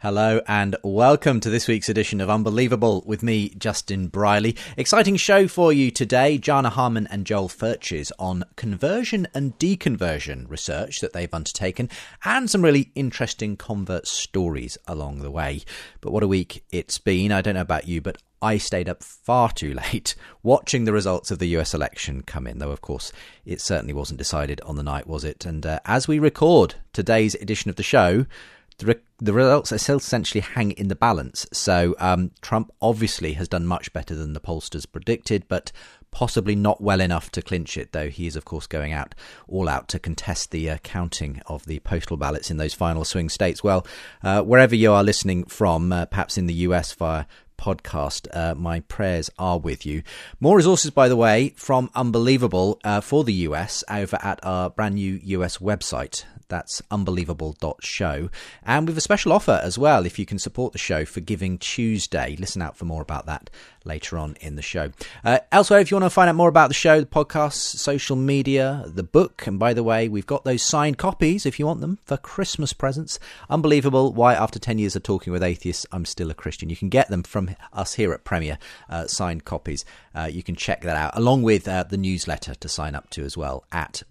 Hello and welcome to this week's edition of Unbelievable with me, Justin Brierley. Exciting show for you today. Jana Harmon and Joel Furches on conversion and deconversion research that they've undertaken and some really interesting convert stories along the way. But what a week it's been. I don't know about you, but I stayed up far too late watching the results of the US election come in, though, of course, it certainly wasn't decided on the night, was it? And as we record today's edition of the show, the results are still essentially hang in the balance. So Trump obviously has done much better than the pollsters predicted, but possibly not well enough to clinch it, though he is, of course, going all out to contest the counting of the postal ballots in those final swing states. Well, wherever you are listening from, perhaps in the US via podcast, my prayers are with you. More resources, by the way, from Unbelievable for the US over at our brand new US website. That's unbelievable.show. And with a special offer as well, if you can support the show for Giving Tuesday. Listen out for more about that later on in the show. Elsewhere, if you want to find out more about the show, the podcast, social media, the book, and by the way, we've got those signed copies if you want them for Christmas presents. Unbelievable, Why After 10 Years of Talking with Atheists, I'm Still a Christian. You can get them from us here at Premier, signed copies. You can check that out, along with the newsletter to sign up to as well at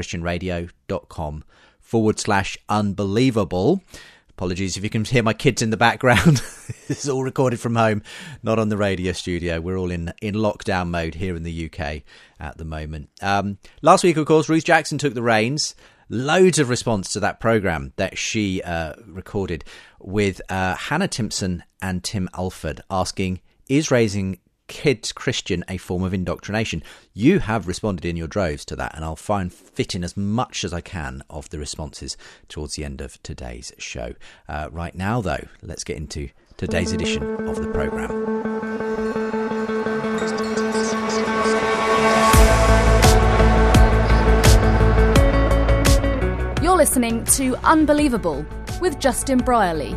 premierchristianradio.com/unbelievable. Apologies if you can hear my kids in the background. This is all recorded from home, not on the radio studio. We're all in lockdown mode here in the UK at the moment. Last week, of course, Ruth Jackson took the reins. Loads of response to that programme that she recorded with Hannah Timpson and Tim Alford asking, is raising kids Christian a form of indoctrination? You have responded in your droves to that, and I'll fit in as much as I can of the responses towards the end of today's show. Right now, though, let's get into today's edition of the programme. You're listening to Unbelievable with Justin Brierley.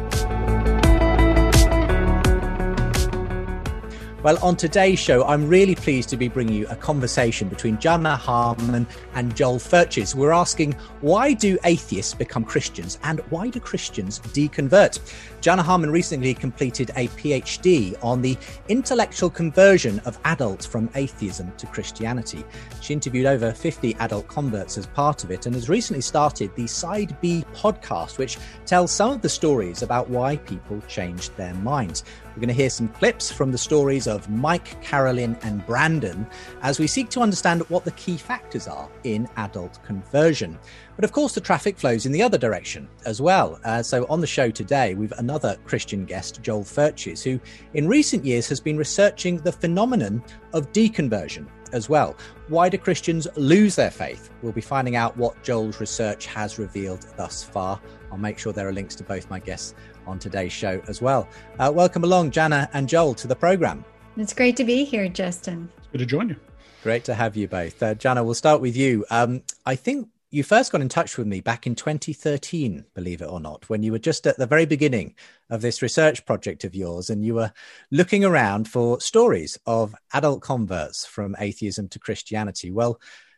Well, on today's show, I'm really pleased to be bringing you a conversation between Jana Harmon and Joel Furches. We're asking, why do atheists become Christians and why do Christians deconvert? Jana Harmon recently completed a PhD on the intellectual conversion of adults from atheism to Christianity. She interviewed over 50 adult converts as part of it and has recently started the Side B podcast, which tells some of the stories about why people changed their minds. We're going to hear some clips from the stories of Mike, Carolyn and Brandon as we seek to understand what the key factors are in adult conversion. But of course, the traffic flows in the other direction as well. So on the show today, we've another Christian guest, Joel Furches, who in recent years has been researching the phenomenon of deconversion as well. Why do Christians lose their faith? We'll be finding out what Joel's research has revealed thus far. I'll make sure there are links to both my guests on today's show as well. Welcome along, Jana and Joel, to the programme. It's great to be here, Justin. It's good to join you. Great to have you both. Jana, we'll start with you. I think you first got in touch with me back in 2013, believe it or not, when you were just at the very beginning of this research project of yours, and you were looking around for stories of adult converts from atheism to Christianity. Well,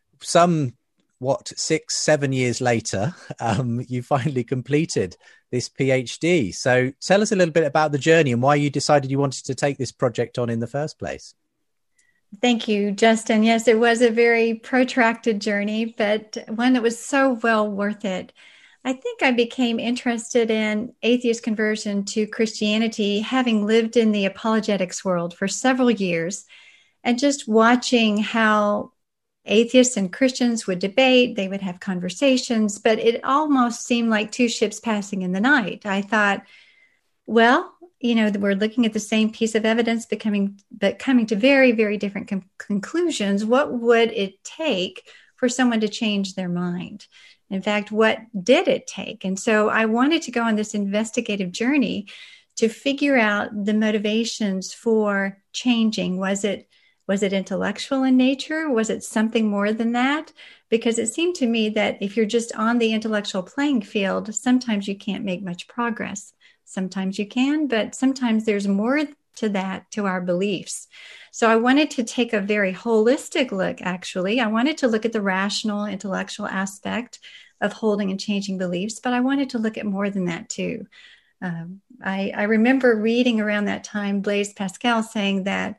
6-7 years later, you finally completed this PhD. So tell us a little bit about the journey and why you decided you wanted to take this project on in the first place. Thank you, Justin. Yes, it was a very protracted journey, but one that was so well worth it. I think I became interested in atheist conversion to Christianity, having lived in the apologetics world for several years and just watching how atheists and Christians would debate, they would have conversations, but it almost seemed like two ships passing in the night. I thought, well, we're looking at the same piece of evidence, but coming to very, very different conclusions. What would it take for someone to change their mind? In fact, what did it take? And so I wanted to go on this investigative journey to figure out the motivations for changing. Was it intellectual in nature? Was it something more than that? Because it seemed to me that if you're just on the intellectual playing field, sometimes you can't make much progress. Sometimes you can, but sometimes there's more to that, to our beliefs. So I wanted to take a very holistic look, actually. I wanted to look at the rational, intellectual aspect of holding and changing beliefs, but I wanted to look at more than that too. I remember reading around that time Blaise Pascal saying that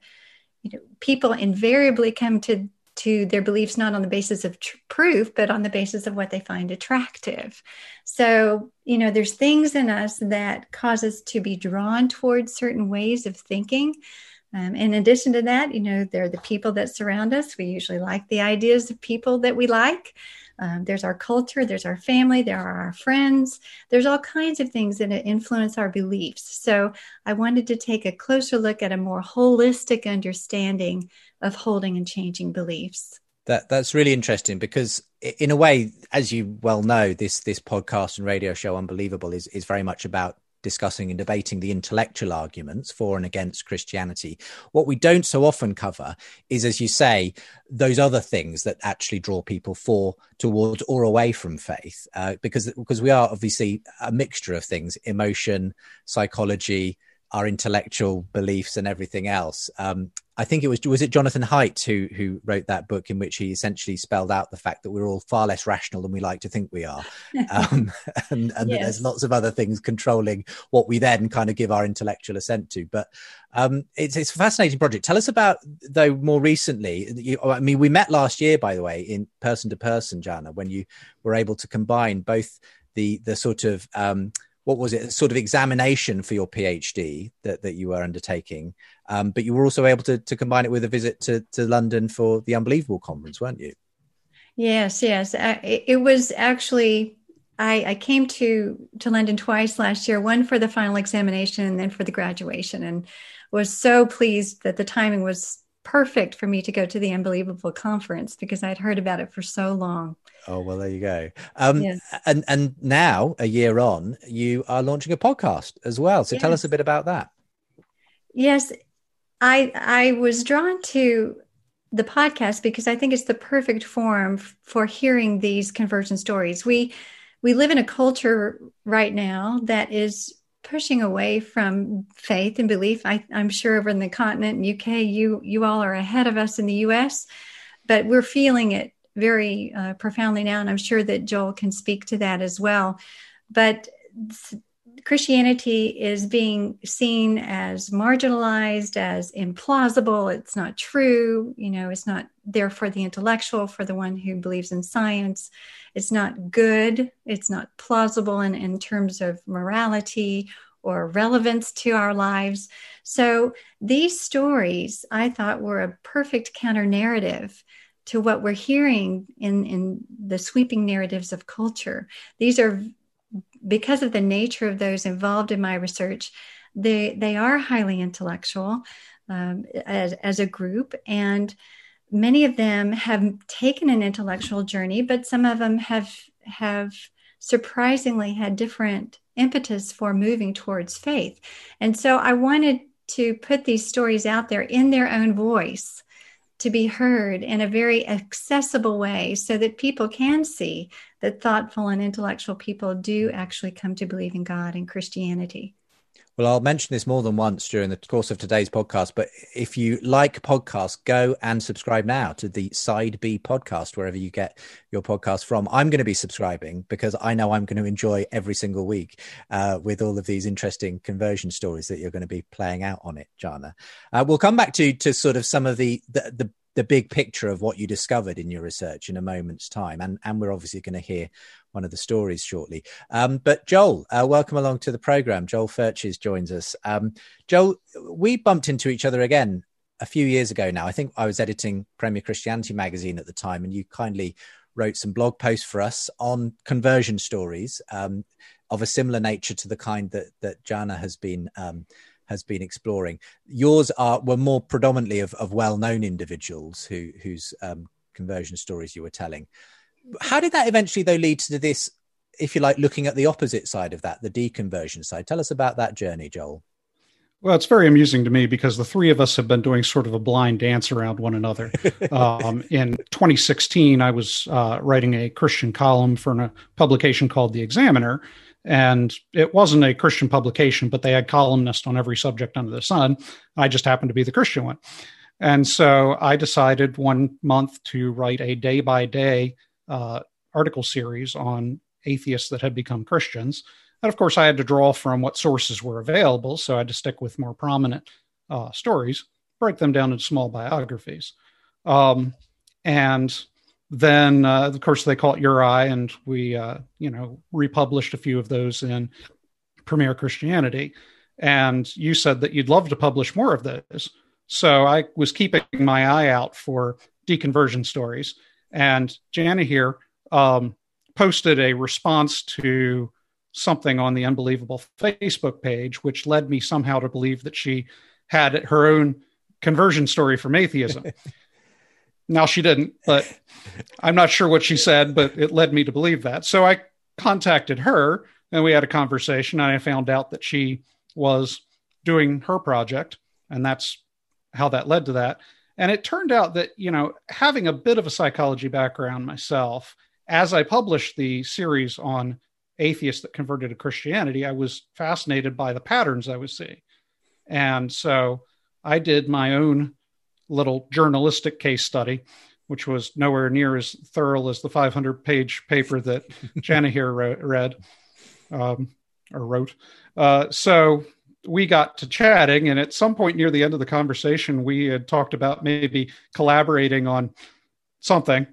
people invariably come to their beliefs not on the basis of proof, but on the basis of what they find attractive. So, there's things in us that cause us to be drawn towards certain ways of thinking. In addition to that, there are the people that surround us. We usually like the ideas of people that we like. There's our culture, there's our family, there are our friends. There's all kinds of things that influence our beliefs. So I wanted to take a closer look at a more holistic understanding of holding and changing beliefs. That's really interesting because, in a way, as you well know, this podcast and radio show Unbelievable is very much about discussing and debating the intellectual arguments for and against Christianity. What we don't so often cover is, as you say, those other things that actually draw people towards or away from faith, because we are obviously a mixture of things: emotion, psychology, our intellectual beliefs, and everything else. I think was it Jonathan Haidt who wrote that book in which he essentially spelled out the fact that we're all far less rational than we like to think we are, and yes, that there's lots of other things controlling what we then kind of give our intellectual assent to. But it's a fascinating project. Tell us about, though, more recently. We met last year, by the way, in person to person, Jana, when you were able to combine both the sort of what was it, sort of examination for your PhD that you were undertaking, but you were also able to combine it with a visit to London for the Unbelievable conference, weren't you? Yes. It was actually, I came to London twice last year, one for the final examination and then for the graduation, and was so pleased that the timing was perfect for me to go to the Unbelievable conference because I'd heard about it for so long. Oh, well, there you go. Yes. And now, a year on, you are launching a podcast as well. So tell us a bit about that. Yes, I was drawn to the podcast because I think it's the perfect forum for hearing these conversion stories. We live in a culture right now that is pushing away from faith and belief. I'm sure over in the continent, in UK, you all are ahead of us in the US, but we're feeling it very profoundly now, and I'm sure that Joel can speak to that as well. But Christianity is being seen as marginalized, as implausible. It's not true. It's not there for the intellectual, for the one who believes in science. It's not good. It's not plausible in terms of morality or relevance to our lives. So these stories, I thought, were a perfect counter narrative to what we're hearing in the sweeping narratives of culture. These are, because of the nature of those involved in my research, they are highly intellectual as a group, and many of them have taken an intellectual journey, but some of them have surprisingly had different impetus for moving towards faith. And so I wanted to put these stories out there in their own voice, to be heard in a very accessible way so that people can see that thoughtful and intellectual people do actually come to believe in God and Christianity. Well, I'll mention this more than once during the course of today's podcast, but if you like podcasts, go and subscribe now to the Side B podcast, wherever you get your podcast from. I'm going to be subscribing because I know I'm going to enjoy every single week with all of these interesting conversion stories that you're going to be playing out on it, Jana. We'll come back to sort of some of the big picture of what you discovered in your research in a moment's time. And we're obviously going to hear one of the stories shortly. But Joel, welcome along to the program. Joel Furches joins us. Joel, we bumped into each other again a few years ago now. I think I was editing Premier Christianity magazine at the time, and you kindly wrote some blog posts for us on conversion stories of a similar nature to the kind that Jana has been exploring. Yours were more predominantly of well-known individuals whose conversion stories you were telling. How did that eventually, though, lead to this, if you like, looking at the opposite side of that, the deconversion side? Tell us about that journey, Joel. Well, it's very amusing to me because the three of us have been doing sort of a blind dance around one another. In 2016, I was writing a Christian column for a publication called The Examiner. And it wasn't a Christian publication, but they had columnists on every subject under the sun. I just happened to be the Christian one. And so I decided one month to write a day-by-day article series on atheists that had become Christians. And of course, I had to draw from what sources were available, so I had to stick with more prominent stories, break them down into small biographies. And then, of course, they call it Uri, and we, republished a few of those in Premier Christianity. And you said that you'd love to publish more of those. So I was keeping my eye out for deconversion stories. And Jana here posted a response to something on the Unbelievable Facebook page, which led me somehow to believe that she had her own conversion story from atheism. Now, she didn't, but I'm not sure what she said, but it led me to believe that. So I contacted her and we had a conversation, and I found out that she was doing her project, and that's how that led to that. And it turned out that, having a bit of a psychology background myself, as I published the series on atheists that converted to Christianity, I was fascinated by the patterns I was seeing. And so I did my own little journalistic case study, which was nowhere near as thorough as the 500-page paper that Jana here wrote. So we got to chatting, and at some point near the end of the conversation, we had talked about maybe collaborating on something.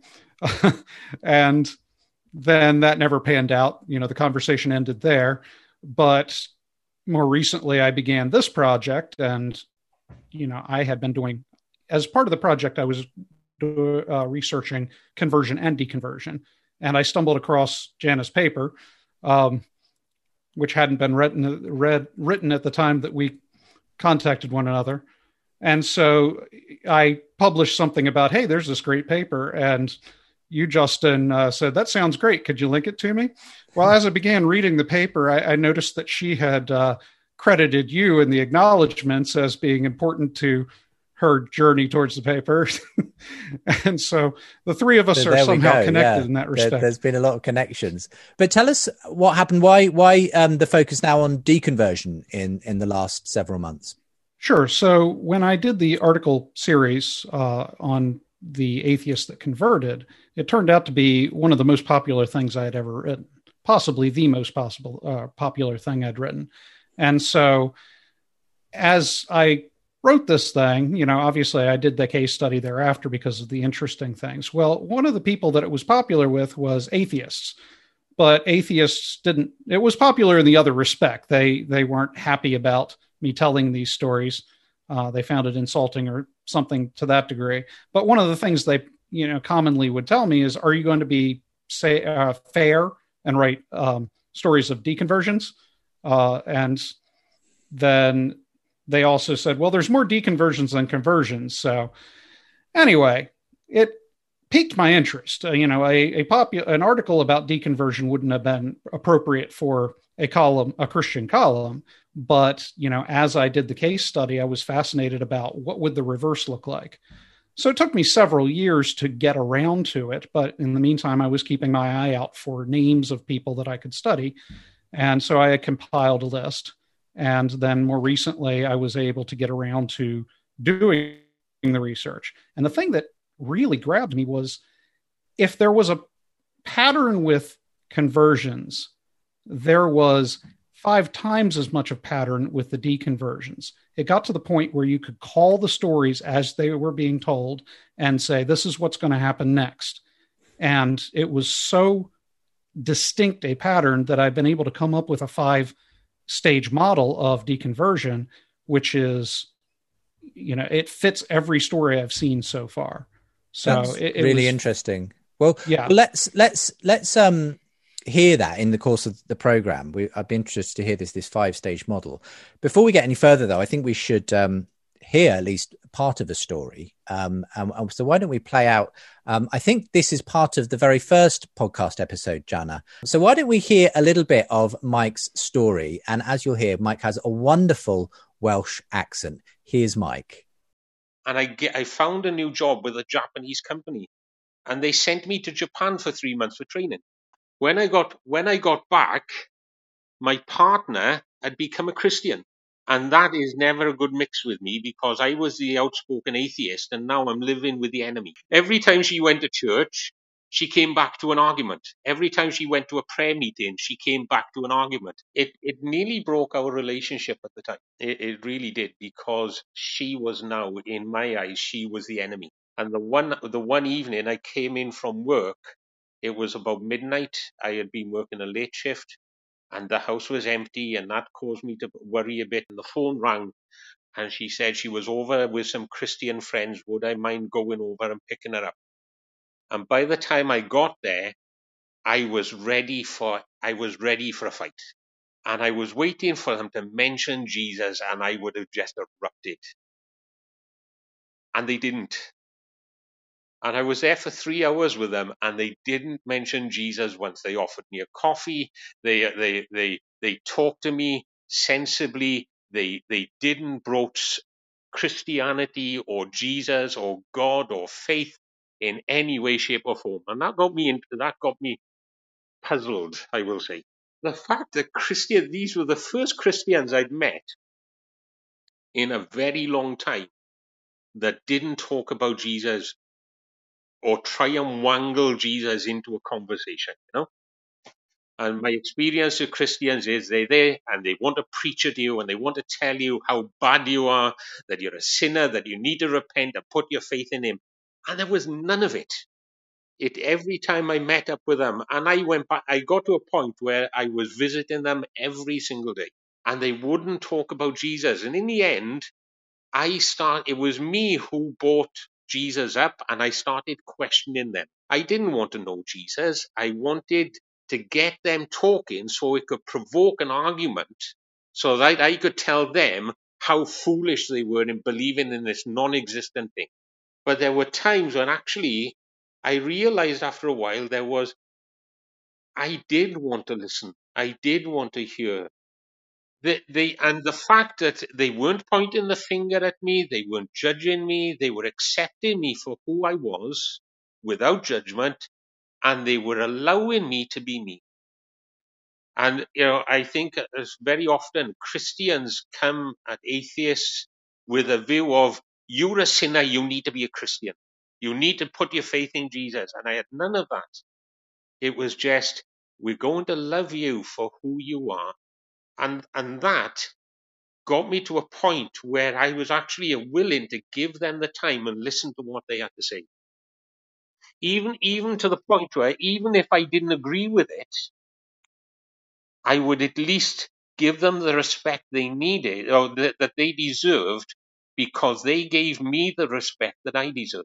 And then that never panned out. The conversation ended there. But more recently, I began this project, and, I had been doing, as part of the project, I was researching conversion and deconversion. And I stumbled across Jana's paper, which hadn't been written at the time that we contacted one another. And so I published something about, hey, there's this great paper. And you, Justin, said, that sounds great. Could you link it to me? Well, as I began reading the paper, I noticed that she had credited you in the acknowledgments as being important to her journey towards the paper. And so the three of us are somehow connected in that respect. There's been a lot of connections. But tell us what happened. Why the focus now on deconversion in the last several months? Sure. So when I did the article series on the atheists that converted, it turned out to be one of the most popular things I had ever written, possibly the most popular thing I'd written. And so as I wrote this thing, obviously I did the case study thereafter because of the interesting things. Well, one of the people that it was popular with was atheists, but atheists it was popular in the other respect. They weren't happy about me telling these stories. They found it insulting or something to that degree. But one of the things they, commonly would tell me is, are you going to be fair and write stories of deconversions? And then they also said, well, there's more deconversions than conversions. So anyway, it piqued my interest. An article about deconversion wouldn't have been appropriate for a Christian column. But, as I did the case study, I was fascinated about what would the reverse look like. So it took me several years to get around to it. But in the meantime, I was keeping my eye out for names of people that I could study. And so I had compiled a list. And then more recently, I was able to get around to doing the research. And the thing that really grabbed me was, if there was a pattern with conversions, there was 5 times as much of pattern with the deconversions. It got to the point where you could call the stories as they were being told and say, this is what's going to happen next. And it was so distinct a pattern that I've been able to come up with a 5-stage model of deconversion, which is, it fits every story I've seen so far. So it really interesting. Well, yeah. Let's hear that in the course of the program. I'd be interested to hear this 5-stage model. Before we get any further, though, I think we should hear at least part of a story. So why don't we play out? I think this is part of the very first podcast episode, Jana. So why don't we hear a little bit of Mike's story? And as you'll hear, Mike has a wonderful Welsh accent. Here's Mike. And I found a new job with a Japanese company, and they sent me to Japan for 3 months for training. When I got back, my partner had become a Christian. And that is never a good mix with me, because I was the outspoken atheist and now I'm living with the enemy. Every time she went to church, she came back to an argument. Every time she went to a prayer meeting, she came back to an argument. It nearly broke our relationship at the time. It really did, because she was now, in my eyes, she was the enemy. And the one evening I came in from work, it was about midnight. I had been working a late shift and the house was empty, and that caused me to worry a bit. And the phone rang, and she said she was over with some Christian friends. Would I mind going over and picking her up? And by the time I got there, I was ready for a fight. And I was waiting for them to mention Jesus, and I would have just erupted. And they didn't. And I was there for 3 hours with them, and they didn't mention Jesus once. They offered me a coffee. They talked to me sensibly. They didn't broach Christianity or Jesus or God or faith in any way, shape, or form. And that got me puzzled, I will say. The fact that these were the first Christians I'd met in a very long time that didn't talk about Jesus or try and wangle Jesus into a conversation, And my experience with Christians is they're there and they want to preach at you and they want to tell you how bad you are, that you're a sinner, that you need to repent and put your faith in him. And there was none of it. Every time I met up with them, and I got to a point where I was visiting them every single day, and they wouldn't talk about Jesus. And in the end, it was me who brought Jesus up, and I started questioning them. I didn't want to know Jesus. I wanted to get them talking so it could provoke an argument so that I could tell them how foolish they were in believing in this non-existent thing. But there were times when actually I realized after a while I did want to listen. I did want to hear. And the fact that they weren't pointing the finger at me, they weren't judging me, they were accepting me for who I was without judgment, and they were allowing me to be me. And, I think very often Christians come at atheists with a view of, you're a sinner, you need to be a Christian. You need to put your faith in Jesus. And I had none of that. It was just, we're going to love you for who you are. And that got me to a point where I was actually willing to give them the time and listen to what they had to say. Even to the point where, even if I didn't agree with it, I would at least give them the respect they needed or that they deserved, because they gave me the respect that I deserved.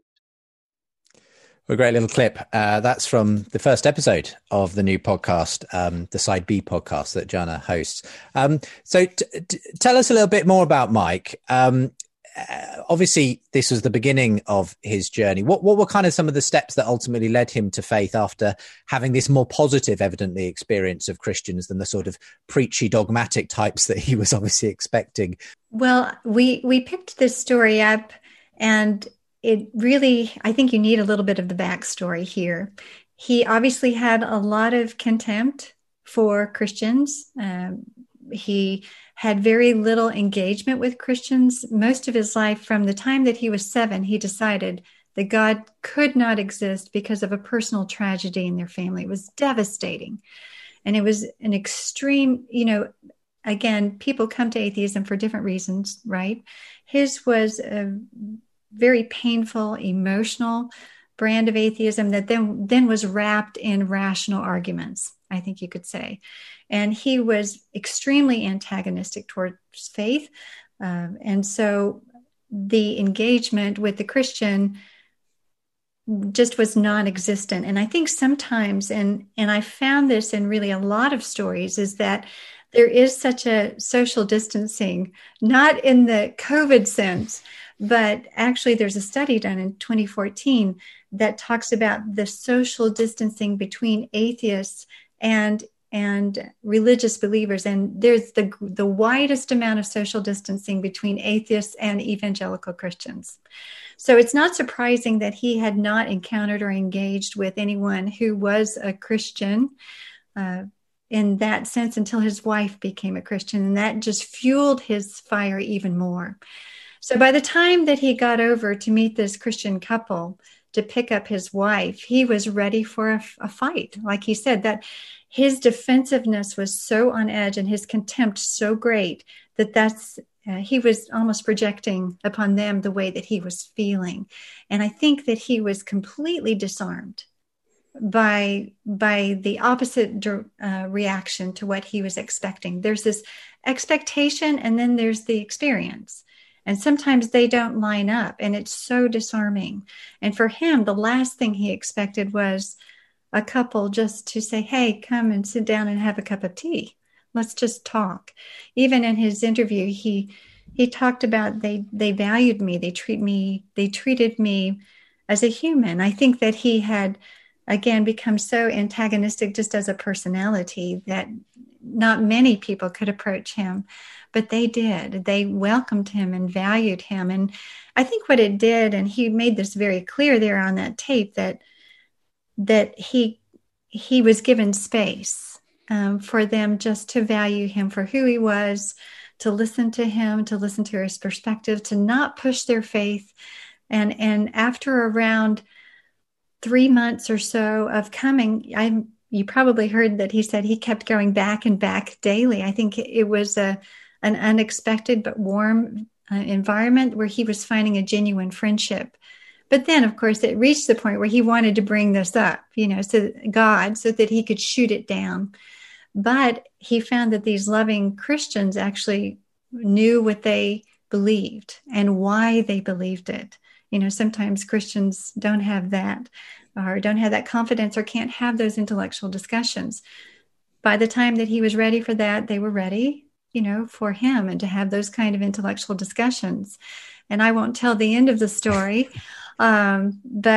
A great little clip. That's from the first episode of the new podcast, the Side B podcast that Jana hosts. So tell us a little bit more about Mike. Obviously, this was the beginning of his journey. What were kind of some of the steps that ultimately led him to faith after having this more positive, evidently, experience of Christians than the sort of preachy, dogmatic types that he was obviously expecting? Well, we picked this story up, and it really, I think you need a little bit of the backstory here. He obviously had a lot of contempt for Christians. He had very little engagement with Christians. Most of his life, from the time that he was 7, he decided that God could not exist because of a personal tragedy in their family. It was devastating. And it was an extreme, again, people come to atheism for different reasons, right? His was a very painful, emotional brand of atheism that then was wrapped in rational arguments, I think you could say. And he was extremely antagonistic towards faith. And so the engagement with the Christian just was non-existent. And I think sometimes, and I found this in really a lot of stories, is that there is such a social distancing, not in the COVID sense, but actually there's a study done in 2014 that talks about the social distancing between atheists and religious believers. And there's the widest amount of social distancing between atheists and evangelical Christians. So it's not surprising that he had not encountered or engaged with anyone who was a Christian in that sense until his wife became a Christian. And that just fueled his fire even more. So by the time that he got over to meet this Christian couple to pick up his wife, he was ready for a fight. Like he said, that his defensiveness was so on edge and his contempt so great that he was almost projecting upon them the way that he was feeling. And I think that he was completely disarmed by the opposite reaction to what he was expecting. There's this expectation, and then there's the experience. And sometimes they don't line up, and it's so disarming. And for him, the last thing he expected was a couple just to say, hey, come and sit down and have a cup of tea. Let's just talk. Even in his interview, he talked about they valued me. They treated me as a human. I think that he had, again, become so antagonistic just as a personality that not many people could approach him, but they did. They welcomed him and valued him. And I think what it did, and he made this very clear there on that tape, that he was given space for them just to value him for who he was, to listen to him, to listen to his perspective, to not push their faith. And after around 3 months or so of coming, you probably heard that he said he kept going back and back daily. I think it was an unexpected but warm environment where he was finding a genuine friendship. But then, of course, it reached the point where he wanted to bring this up, so that he could shoot it down. But he found that these loving Christians actually knew what they believed and why they believed it. Sometimes Christians don't have that, or don't have that confidence, or can't have those intellectual discussions. By the time that he was ready for that, they were ready, for him and to have those kind of intellectual discussions. And I won't tell the end of the story, but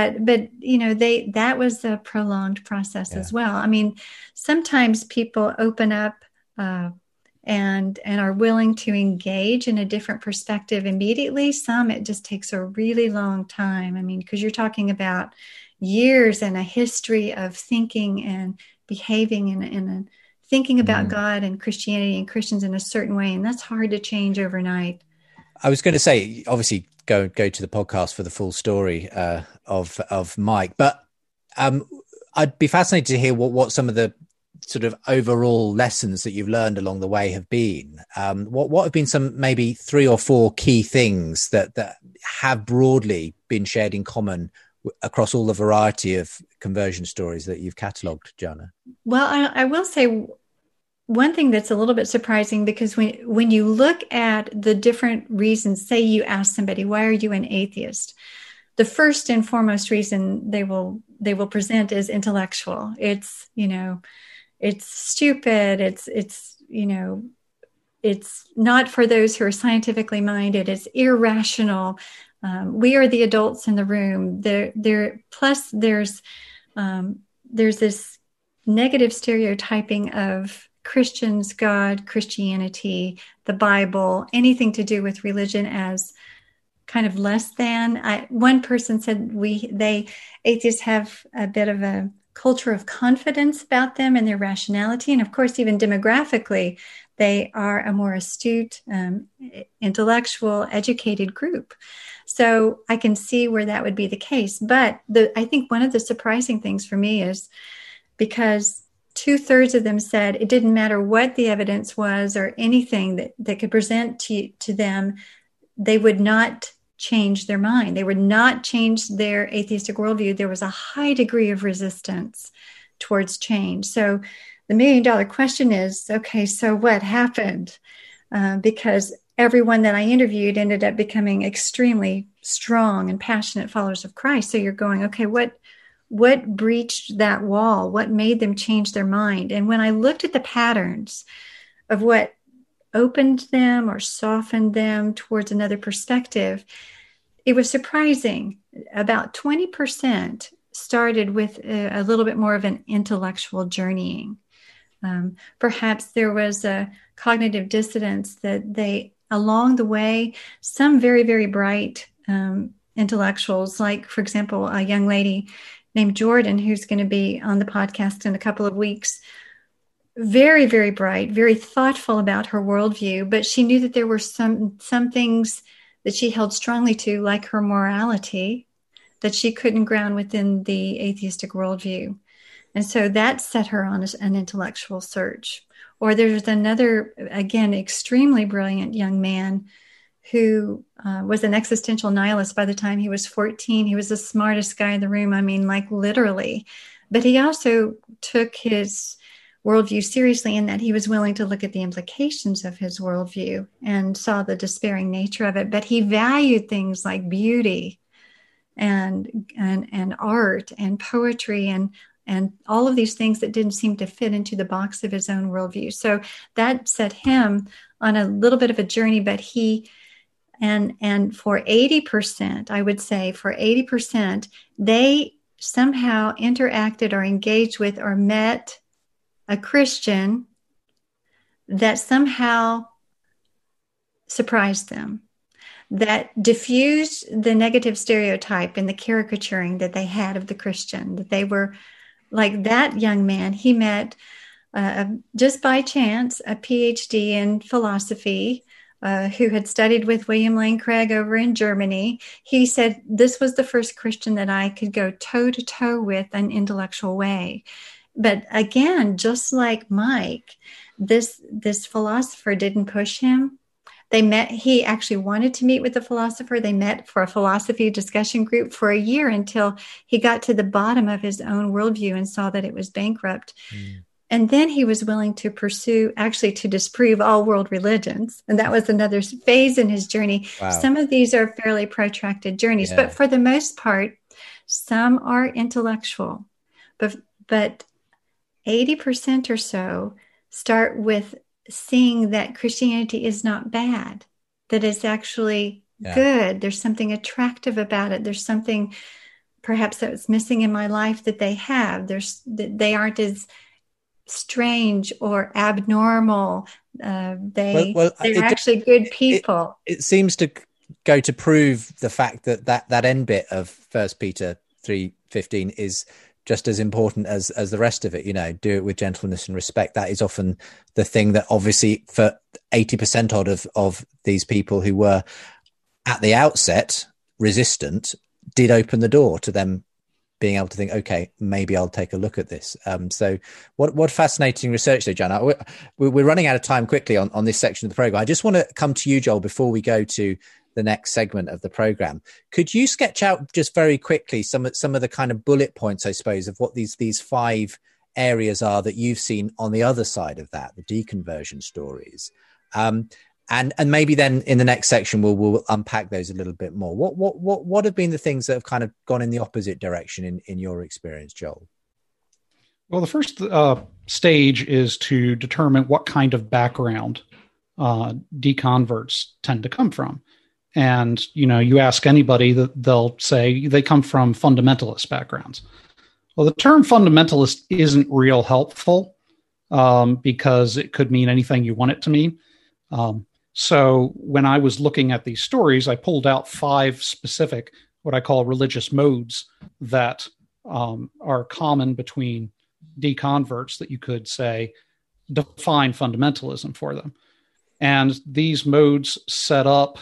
that was a prolonged process as well. I mean, sometimes people open up and are willing to engage in a different perspective immediately. Some, it just takes a really long time. I mean, because you're talking about years and a history of thinking and behaving and thinking about God and Christianity and Christians in a certain way. And that's hard to change overnight. I was going to say, obviously, go to the podcast for the full story of Mike. But I'd be fascinated to hear what some of the sort of overall lessons that you've learned along the way have been. What have been some maybe 3 or 4 key things that have broadly been shared in common across all the variety of conversion stories that you've catalogued, Jana? Well, I will say one thing that's a little bit surprising, because when you look at the different reasons, say you ask somebody, why are you an atheist? The first and foremost reason they will present is intellectual. It's, it's stupid. It's not for those who are scientifically minded. It's irrational. We are the adults in the room. Plus there's this negative stereotyping of Christians, God, Christianity, the Bible, anything to do with religion as kind of less than. One person said atheists have a bit of a culture of confidence about them and their rationality. And of course, even demographically, they are a more astute, intellectual, educated group. So I can see where that would be the case. But I think one of the surprising things for me is because 2/3 of them said it didn't matter what the evidence was or anything that could present to them, they would not change their mind. They would not change their atheistic worldview. There was a high degree of resistance towards change. So the $1 million question is, okay, so what happened? Because everyone that I interviewed ended up becoming extremely strong and passionate followers of Christ. So you're going, okay, what breached that wall? What made them change their mind? And when I looked at the patterns of what opened them or softened them towards another perspective, it was surprising. About 20% started with a little bit more of an intellectual journeying. Perhaps there was a cognitive dissonance that they, along the way, some very, very bright intellectuals, like, for example, a young lady named Jordan, who's going to be on the podcast in a couple of weeks, very, very bright, very thoughtful about her worldview, but she knew that there were some things that she held strongly to, like her morality, that she couldn't ground within the atheistic worldview. And so that set her on an intellectual search. Or there's another, again, extremely brilliant young man who was an existential nihilist by the time he was 14. He was the smartest guy in the room. I mean, like literally. But he also took his worldview seriously in that he was willing to look at the implications of his worldview and saw the despairing nature of it. But he valued things like beauty and art and poetry and all of these things that didn't seem to fit into the box of his own worldview. So that set him on a little bit of a journey, but and for 80%, I would say for 80%, they somehow interacted or engaged with or met a Christian that somehow surprised them, that diffused the negative stereotype and the caricaturing that they had of the Christian, that they were like that young man. He met just by chance a PhD in philosophy who had studied with William Lane Craig over in Germany. He said, this was the first Christian that I could go toe to toe with in an intellectual way. But again, just like Mike, this philosopher didn't push him. They met, he actually wanted to meet with the philosopher. They met for a philosophy discussion group for a year until he got to the bottom of his own worldview and saw that it was bankrupt. And then he was willing to pursue, actually to disprove all world religions. And that was another phase in his journey. Wow. Some of these are fairly protracted journeys, but for the most part, some are intellectual. But 80% or so start with seeing that Christianity is not bad, that it's actually good. There's something attractive about it. There's something perhaps that was missing in my life that they have. They aren't as strange or abnormal. They're actually good people. It seems to go to prove the fact that end bit of 1 Peter 3:15 is just as important as the rest of it. You know, do it with gentleness and respect. That is often the thing that obviously for 80% of these people who were at the outset resistant did open the door to them being able to think, okay, maybe I'll take a look at this. So what fascinating research there, John. We're running out of time quickly on this section of the program. I just want to come to you, Joel, before we go to the next segment of the program. Could you sketch out just very quickly some of the kind of bullet points, I suppose, of what these 5 areas are that you've seen on the other side of that, the deconversion stories? And maybe then in the next section, we'll unpack those a little bit more. What have been the things that have kind of gone in the opposite direction in your experience, Joel? Well, the first stage is to determine what kind of background deconverts tend to come from. And, you ask anybody, that they'll say they come from fundamentalist backgrounds. Well, the term fundamentalist isn't real helpful because it could mean anything you want it to mean. So when I was looking at these stories, I pulled out 5 specific, what I call religious modes that are common between deconverts that you could say define fundamentalism for them. And these modes set up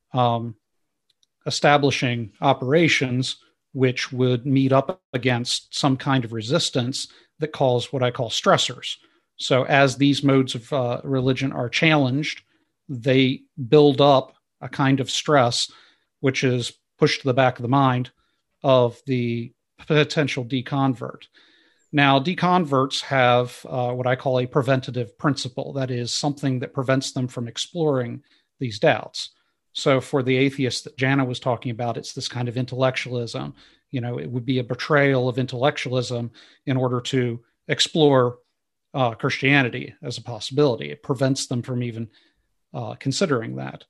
establishing operations which would meet up against some kind of resistance that calls what I call stressors. So as these modes of religion are challenged, they build up a kind of stress, which is pushed to the back of the mind of the potential deconvert. Now, deconverts have what I call a preventative principle. That is something that prevents them from exploring these doubts. So for the atheists that Jana was talking about, it's this kind of intellectualism. It would be a betrayal of intellectualism in order to explore Christianity as a possibility. It prevents them from even considering that.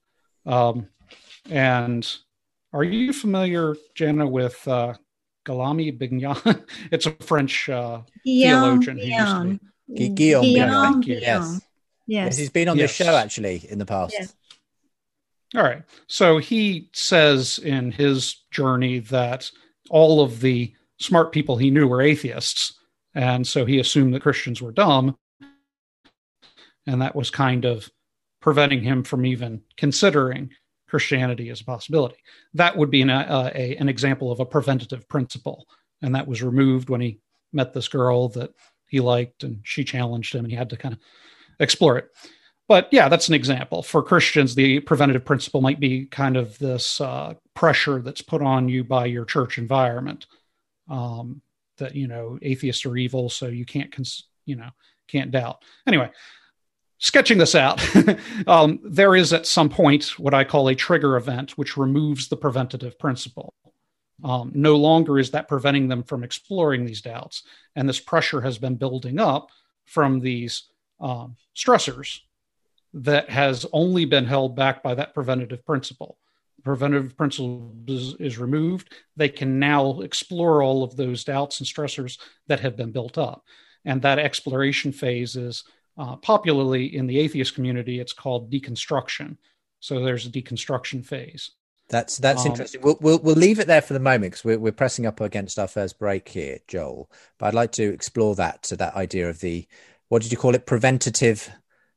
And are you familiar, Jana, with Galami Bignon? It's a French theologian. Guillaume Bignon. Yes, he's been on this show actually in the past. Yes. All right. So he says in his journey that all of the smart people he knew were atheists. And so he assumed that Christians were dumb. And that was kind of preventing him from even considering Christianity as a possibility. That would be an example of a preventative principle. And that was removed when he met this girl that he liked, and she challenged him, and he had to kind of explore it. But yeah, that's an example. For Christians, the preventative principle might be kind of this pressure that's put on you by your church environment, that, atheists are evil, so you can't doubt. Anyway, sketching this out, there is at some point what I call a trigger event, which removes the preventative principle. No longer is that preventing them from exploring these doubts. And this pressure has been building up from these stressors that has only been held back by that preventative principle. The preventative principle is removed. They can now explore all of those doubts and stressors that have been built up. And that exploration phase is popularly in the atheist community, it's called deconstruction. So there's a deconstruction phase. That's interesting. We'll leave it there for the moment, because we're pressing up against our first break here, Joel. But I'd like to explore that idea of the, what did you call it? Preventative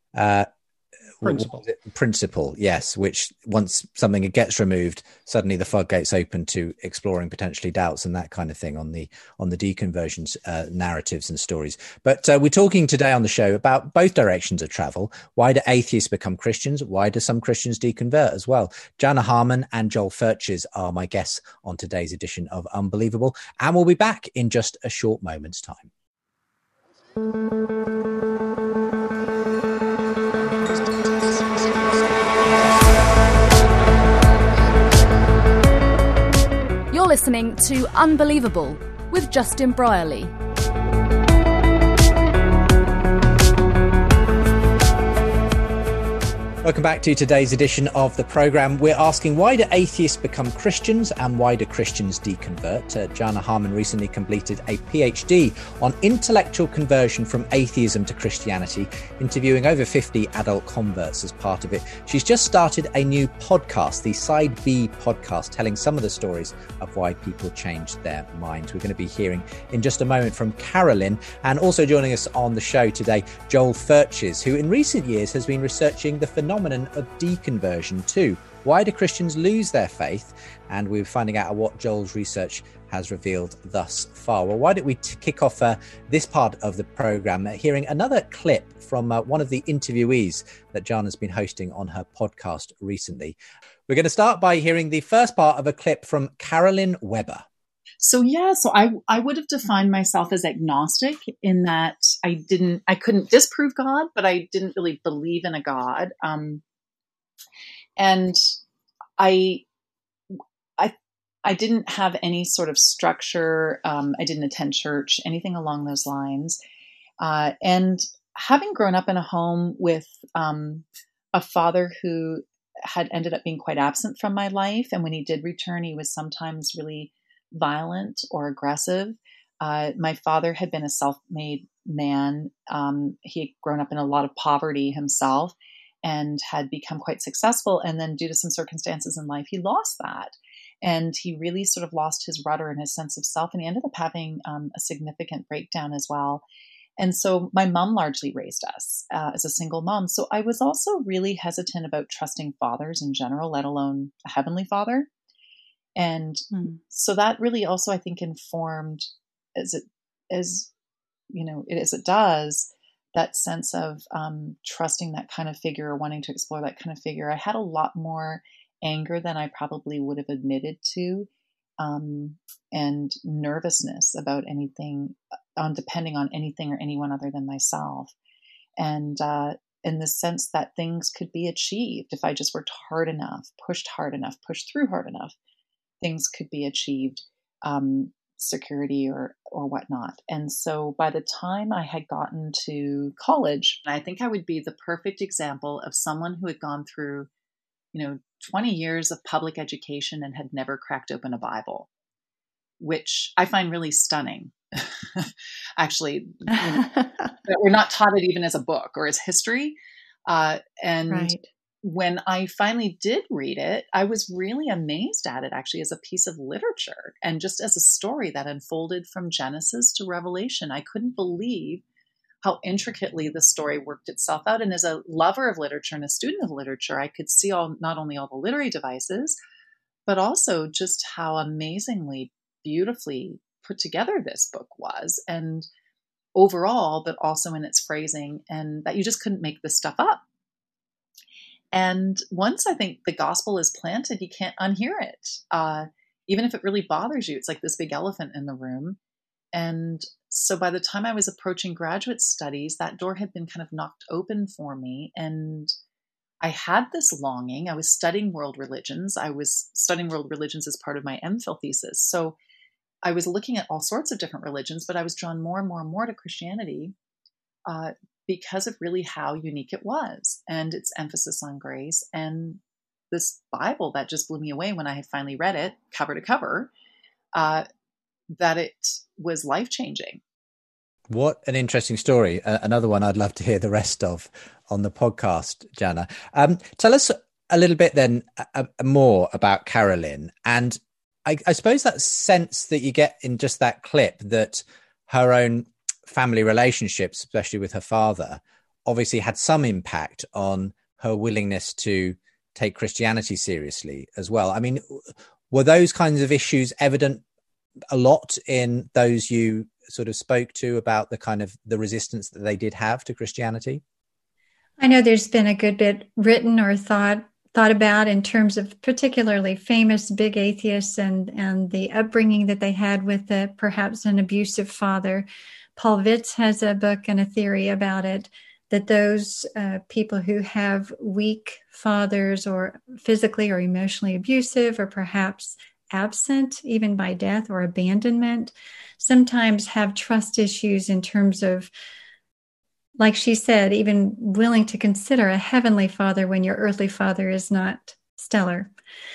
principle, yes, which once something gets removed, suddenly the floodgates open to exploring potentially doubts and that kind of thing on the deconversions narratives and stories. But we're talking today on the show about both directions of travel. Why do atheists become Christians? Why do some Christians deconvert as well? Jana Harmon and Joel Furches are my guests on today's edition of Unbelievable, and we'll be back in just a short moment's time. You're listening to Unbelievable with Justin Brierley. Welcome back to today's edition of the programme. We're asking, why do atheists become Christians and why do Christians deconvert? Jana Harmon recently completed a PhD on intellectual conversion from atheism to Christianity, interviewing over 50 adult converts as part of it. She's just started a new podcast, the Side B podcast, telling some of the stories of why people changed their minds. We're going to be hearing in just a moment from Carolyn, and also joining us on the show today, Joel Furches, who in recent years has been researching the phenomenon of deconversion too. Why do Christians lose their faith? And we're finding out what Joel's research has revealed thus far. Well, why don't we kick off this part of the programme hearing another clip from one of the interviewees that Jana's been hosting on her podcast recently. We're going to start by hearing the first part of a clip from Carolyn Weber. So I would have defined myself as agnostic in that I couldn't disprove God, but I didn't really believe in a God. And I didn't have any sort of structure. I didn't attend church, anything along those lines. And having grown up in a home with a father who had ended up being quite absent from my life, and when he did return, he was sometimes really violent or aggressive. My father had been a self-made man. He had grown up in a lot of poverty himself and had become quite successful. And then due to some circumstances in life, he lost that. And he really sort of lost his rudder and his sense of self. And he ended up having a significant breakdown as well. And so my mom largely raised us as a single mom. So I was also really hesitant about trusting fathers in general, let alone a heavenly father. And so that really also, I think, informed as it does, that sense of trusting that kind of figure or wanting to explore that kind of figure. I had a lot more anger than I probably would have admitted to, and nervousness about anything, depending on anything or anyone other than myself. And in the sense that things could be achieved if I just worked hard enough, pushed through hard enough. Things could be achieved, security or whatnot. And so by the time I had gotten to college, I think I would be the perfect example of someone who had gone through, 20 years of public education and had never cracked open a Bible, which I find really stunning. Actually, that we're not taught it even as a book or as history. And right. When I finally did read it, I was really amazed at it actually as a piece of literature and just as a story that unfolded from Genesis to Revelation. I couldn't believe how intricately the story worked itself out. And as a lover of literature and a student of literature, I could see not only all the literary devices, but also just how amazingly beautifully put together this book was. And overall, but also in its phrasing, and that you just couldn't make this stuff up. And once I think the gospel is planted, you can't unhear it. Even if it really bothers you, it's like this big elephant in the room. And so by the time I was approaching graduate studies, that door had been kind of knocked open for me. And I had this longing. I was studying world religions. I was studying world religions as part of my MPhil thesis. So I was looking at all sorts of different religions, but I was drawn more and more and more to Christianity because of really how unique it was and its emphasis on grace. And this Bible that just blew me away when I had finally read it cover to cover, that it was life-changing. What an interesting story. Another one I'd love to hear the rest of on the podcast, Jana. Tell us a little bit then more about Carolyn. And I suppose that sense that you get in just that clip that her own family relationships, especially with her father, obviously had some impact on her willingness to take Christianity seriously as well. I mean, were those kinds of issues evident a lot in those you sort of spoke to about the kind of the resistance that they did have to Christianity? I know there's been a good bit written or thought about in terms of particularly famous big atheists and the upbringing that they had with perhaps an abusive father. Paul Vitz has a book and a theory about it, that those people who have weak fathers or physically or emotionally abusive or perhaps absent even by death or abandonment sometimes have trust issues in terms of, like she said, even willing to consider a heavenly father when your earthly father is not stellar.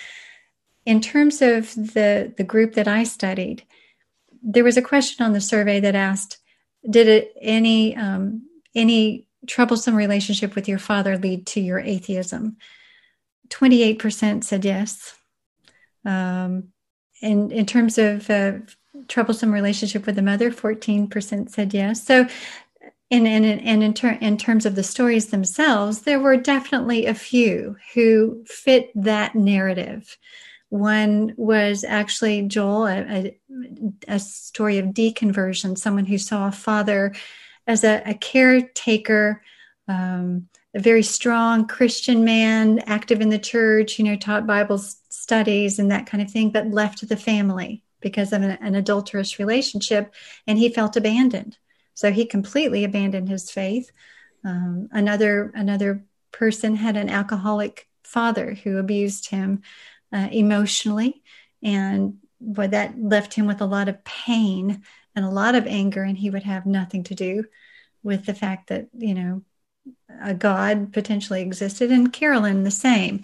In terms of the group that I studied, there was a question on the survey that asked, did any troublesome relationship with your father lead to your atheism? 28% said yes. In terms of troublesome relationship with the mother, 14% said yes. So, in terms of the stories themselves, there were definitely a few who fit that narrative. One was actually Joel, a story of deconversion, someone who saw a father as a caretaker, a very strong Christian man, active in the church, taught Bible studies and that kind of thing, but left the family because of an adulterous relationship, and he felt abandoned. So he completely abandoned his faith. Another person had an alcoholic father who abused him emotionally, but that left him with a lot of pain and a lot of anger, and he would have nothing to do with the fact that, a God potentially existed. And Carolyn, the same.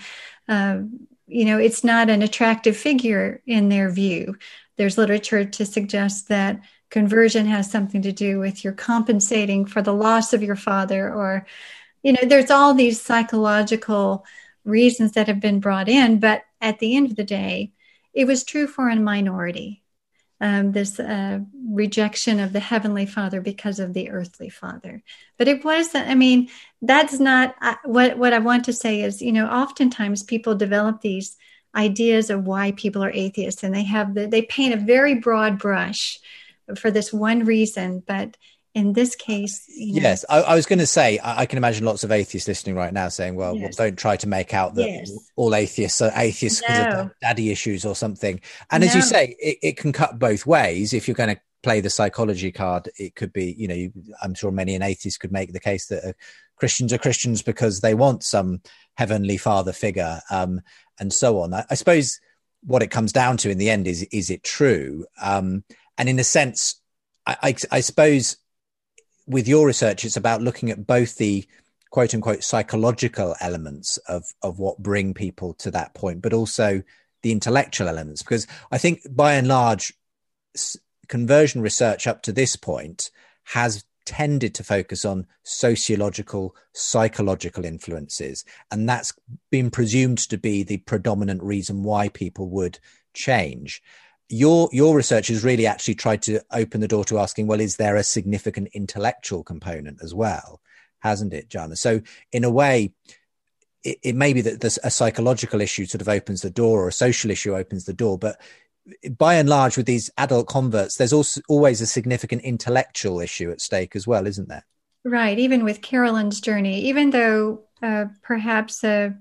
It's not an attractive figure in their view. There's literature to suggest that conversion has something to do with your compensating for the loss of your father, or, there's all these psychological reasons that have been brought in. But at the end of the day, it was true for a minority, this rejection of the heavenly father because of the earthly father. But it was, that's not what I want to say is, oftentimes people develop these ideas of why people are atheists, and they paint a very broad brush for this one reason. But in this case, yes, I was going to say, I can imagine lots of atheists listening right now saying, well, don't try to make out that all atheists are atheists because of daddy issues or something. And as you say, it can cut both ways. If you're going to play the psychology card, it could be, I'm sure many an atheist could make the case that Christians are Christians because they want some heavenly father figure, and so on. I suppose what it comes down to in the end is it true? And in a sense, I suppose with your research, it's about looking at both the quote unquote psychological elements of what bring people to that point, but also the intellectual elements, because I think by and large, conversion research up to this point has tended to focus on sociological, psychological influences. And that's been presumed to be the predominant reason why people would change. your research has really actually tried to open the door to asking, well, is there a significant intellectual component as well? Hasn't it, Jana? So in a way, it may be that there's a psychological issue sort of opens the door, or a social issue opens the door. But by and large, with these adult converts, there's also always a significant intellectual issue at stake as well, isn't there? Right. Even with Carolyn's journey, even though perhaps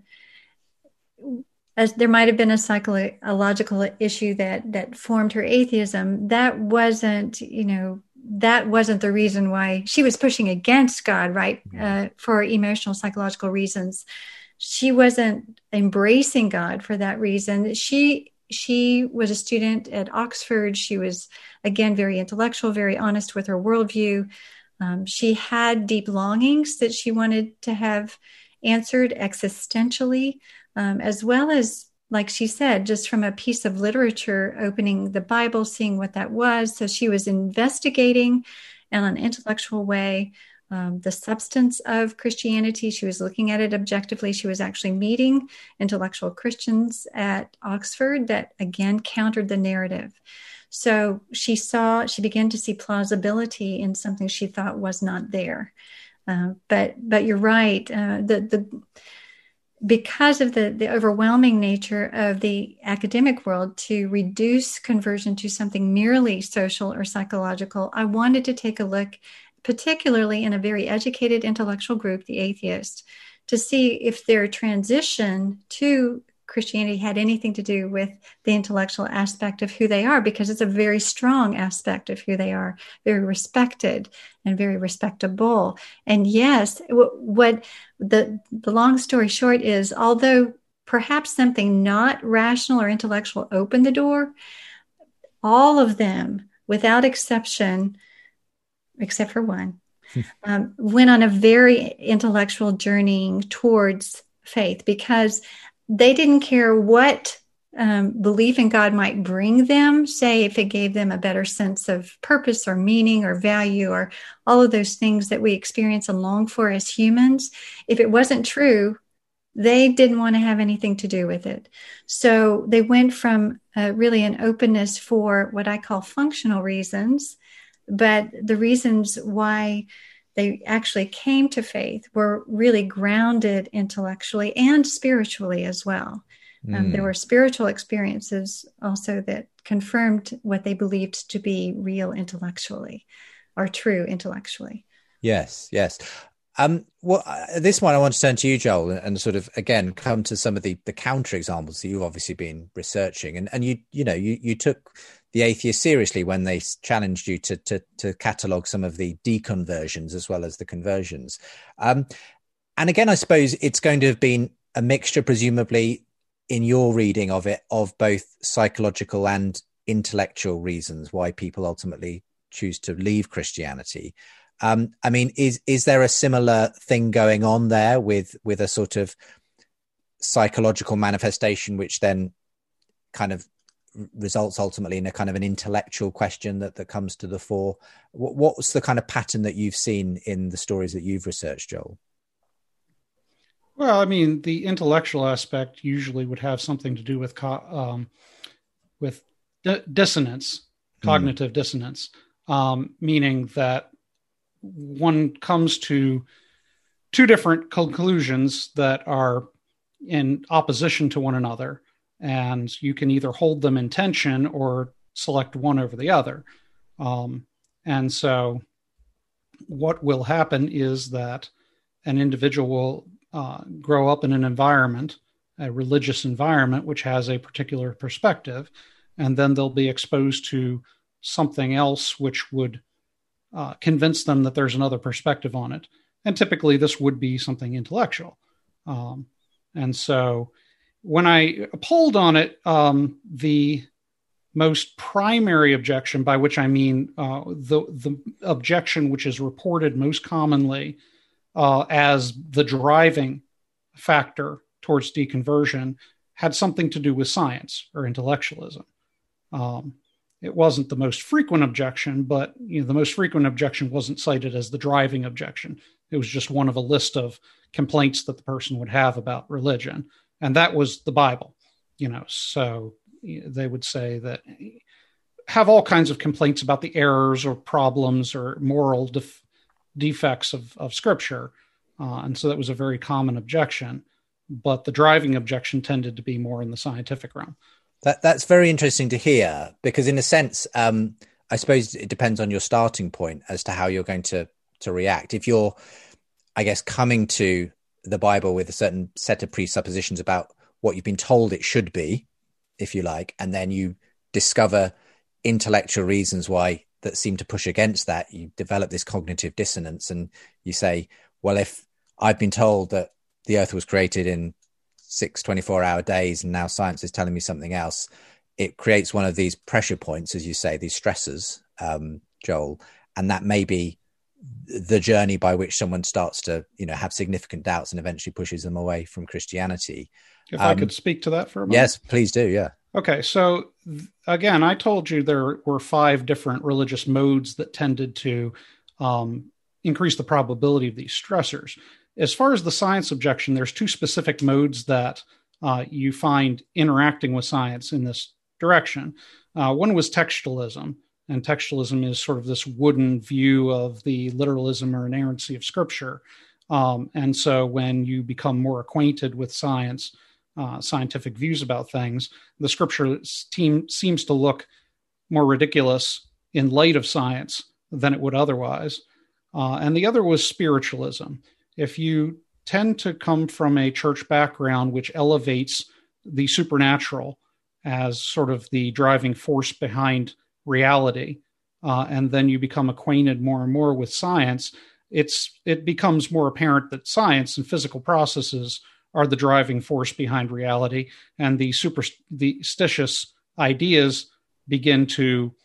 as there might have been a psychological issue that formed her atheism, that wasn't the reason why she was pushing against God, right? For emotional, psychological reasons. She wasn't embracing God for that reason. She was a student at Oxford. She was, again, very intellectual, very honest with her worldview. She had deep longings that she wanted to have answered existentially, as well as, like she said, just from a piece of literature, opening the Bible, seeing what that was. So she was investigating in an intellectual way the substance of Christianity. She was looking at it objectively. She was actually meeting intellectual Christians at Oxford that, again, countered the narrative. So she began to see plausibility in something she thought was not there. But you're right. Because of the overwhelming nature of the academic world to reduce conversion to something merely social or psychological, I wanted to take a look, particularly in a very educated intellectual group, the atheists, to see if their transition to Christianity had anything to do with the intellectual aspect of who they are, because it's a very strong aspect of who they are, very respected and very respectable. And yes, what the long story short is, although perhaps something not rational or intellectual opened the door, all of them, without exception, except for one, went on a very intellectual journeying towards faith, because they didn't care what belief in God might bring them, say if it gave them a better sense of purpose or meaning or value or all of those things that we experience and long for as humans. If it wasn't true, they didn't want to have anything to do with it. So they went from really an openness for what I call functional reasons, but the reasons why they actually came to faith were really grounded intellectually and spiritually as well. There were spiritual experiences also that confirmed what they believed to be real intellectually or true intellectually. Yes. Well, this one I want to turn to you, Joel, and sort of again come to some of the counter examples that you've obviously been researching, and you took the atheists seriously when they challenged you to catalogue some of the deconversions as well as the conversions. And again, I suppose it's going to have been a mixture, presumably, in your reading of it, of both psychological and intellectual reasons why people ultimately choose to leave Christianity. I mean, is there a similar thing going on there with a sort of psychological manifestation, which then kind of results ultimately in a kind of an intellectual question that comes to the fore? What's the kind of pattern that you've seen in the stories that you've researched, Joel? Well, I mean, the intellectual aspect usually would have something to do with dissonance, cognitive dissonance, meaning that one comes to two different conclusions that are in opposition to one another, and you can either hold them in tension or select one over the other. And so what will happen is that an individual will grow up in an environment, a religious environment, which has a particular perspective, and then they'll be exposed to something else which would convince them that there's another perspective on it. And typically this would be something intellectual. And so when I polled on it, the most primary objection, by which I mean the objection which is reported most commonly as the driving factor towards deconversion, had something to do with science or intellectualism. It wasn't the most frequent objection, but the most frequent objection wasn't cited as the driving objection. It was just one of a list of complaints that the person would have about religion. And that was the Bible, So they would say that have all kinds of complaints about the errors or problems or moral defects of Scripture. And so that was a very common objection. But the driving objection tended to be more in the scientific realm. That's very interesting to hear, because in a sense, I suppose it depends on your starting point as to how you're going to react. If you're, I guess, coming to the Bible with a certain set of presuppositions about what you've been told it should be, if you like, and then you discover intellectual reasons why that seem to push against that, you develop this cognitive dissonance, and you say, well, if I've been told that the earth was created in 6 24-hour days and now science is telling me something else, it creates one of these pressure points, as you say, these stressors, Joel, and that may be the journey by which someone starts to, have significant doubts and eventually pushes them away from Christianity. If I could speak to that for a moment. Yes, please do. Yeah. Okay. So again, I told you there were 5 different religious modes that tended to increase the probability of these stressors. As far as the science objection, there's 2 specific modes that you find interacting with science in this direction. One was textualism. And textualism is sort of this wooden view of the literalism or inerrancy of Scripture. And so when you become more acquainted with science, scientific views about things, the Scripture seems to look more ridiculous in light of science than it would otherwise. And the other was spiritualism. If you tend to come from a church background which elevates the supernatural as sort of the driving force behind reality, and then you become acquainted more and more with science, it becomes more apparent that science and physical processes are the driving force behind reality, and the superstitious ideas begin to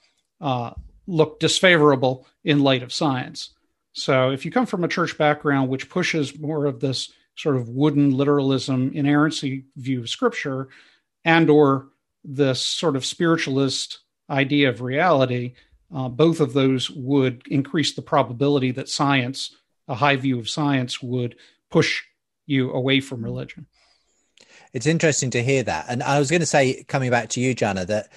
look disfavorable in light of science. So if you come from a church background which pushes more of this sort of wooden literalism, inerrancy view of Scripture, and or this sort of spiritualist idea of reality, both of those would increase the probability that science, a high view of science, would push you away from religion. It's interesting to hear that. And I was going to say, coming back to you, Jana, that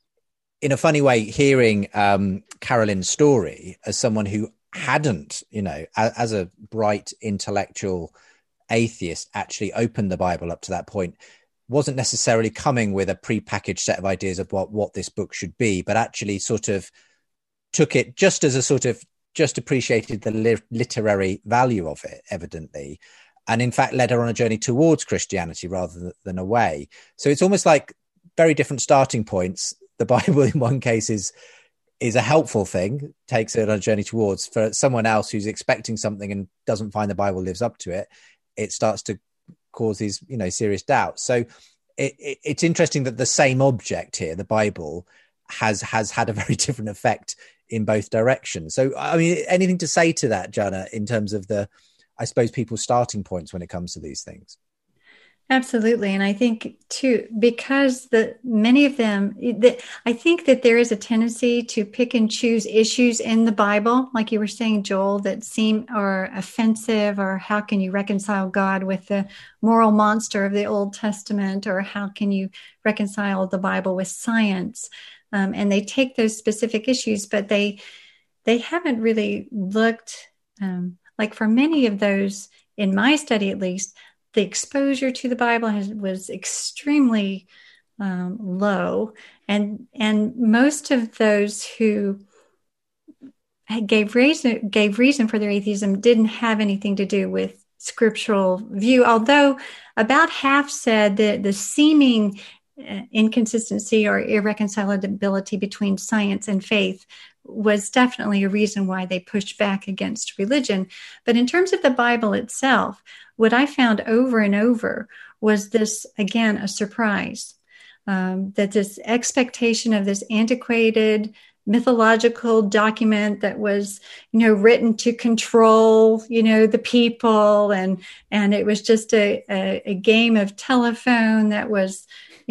in a funny way, hearing Carolyn's story as someone who hadn't, as a bright intellectual atheist, actually opened the Bible up to that point, wasn't necessarily coming with a prepackaged set of ideas of what this book should be, but actually sort of took it just as a sort of, just appreciated the literary value of it, evidently. And in fact, led her on a journey towards Christianity rather than away. So it's almost like very different starting points. The Bible in one case is a helpful thing, takes it on a journey towards. For someone else who's expecting something and doesn't find the Bible lives up to it, it starts to cause these, serious doubts. So it's interesting that the same object here, the Bible, has had a very different effect in both directions. So, I mean, anything to say to that, Jana, in terms of I suppose, people's starting points when it comes to these things? Absolutely. And I think too, because many of them, I think that there is a tendency to pick and choose issues in the Bible, like you were saying, Joel, that seem or offensive, or how can you reconcile God with the moral monster of the Old Testament, or how can you reconcile the Bible with science? And they take those specific issues, but they haven't really looked, like for many of those, in my study at least, the exposure to the Bible was extremely low, and most of those who gave reason for their atheism didn't have anything to do with scriptural view. Although about half said that the seeming inconsistency or irreconcilability between science and faith was definitely a reason why they pushed back against religion. But in terms of the Bible itself, what I found over and over was this, again, a surprise, that this expectation of this antiquated mythological document that was, written to control, the people. And it was just a game of telephone that was,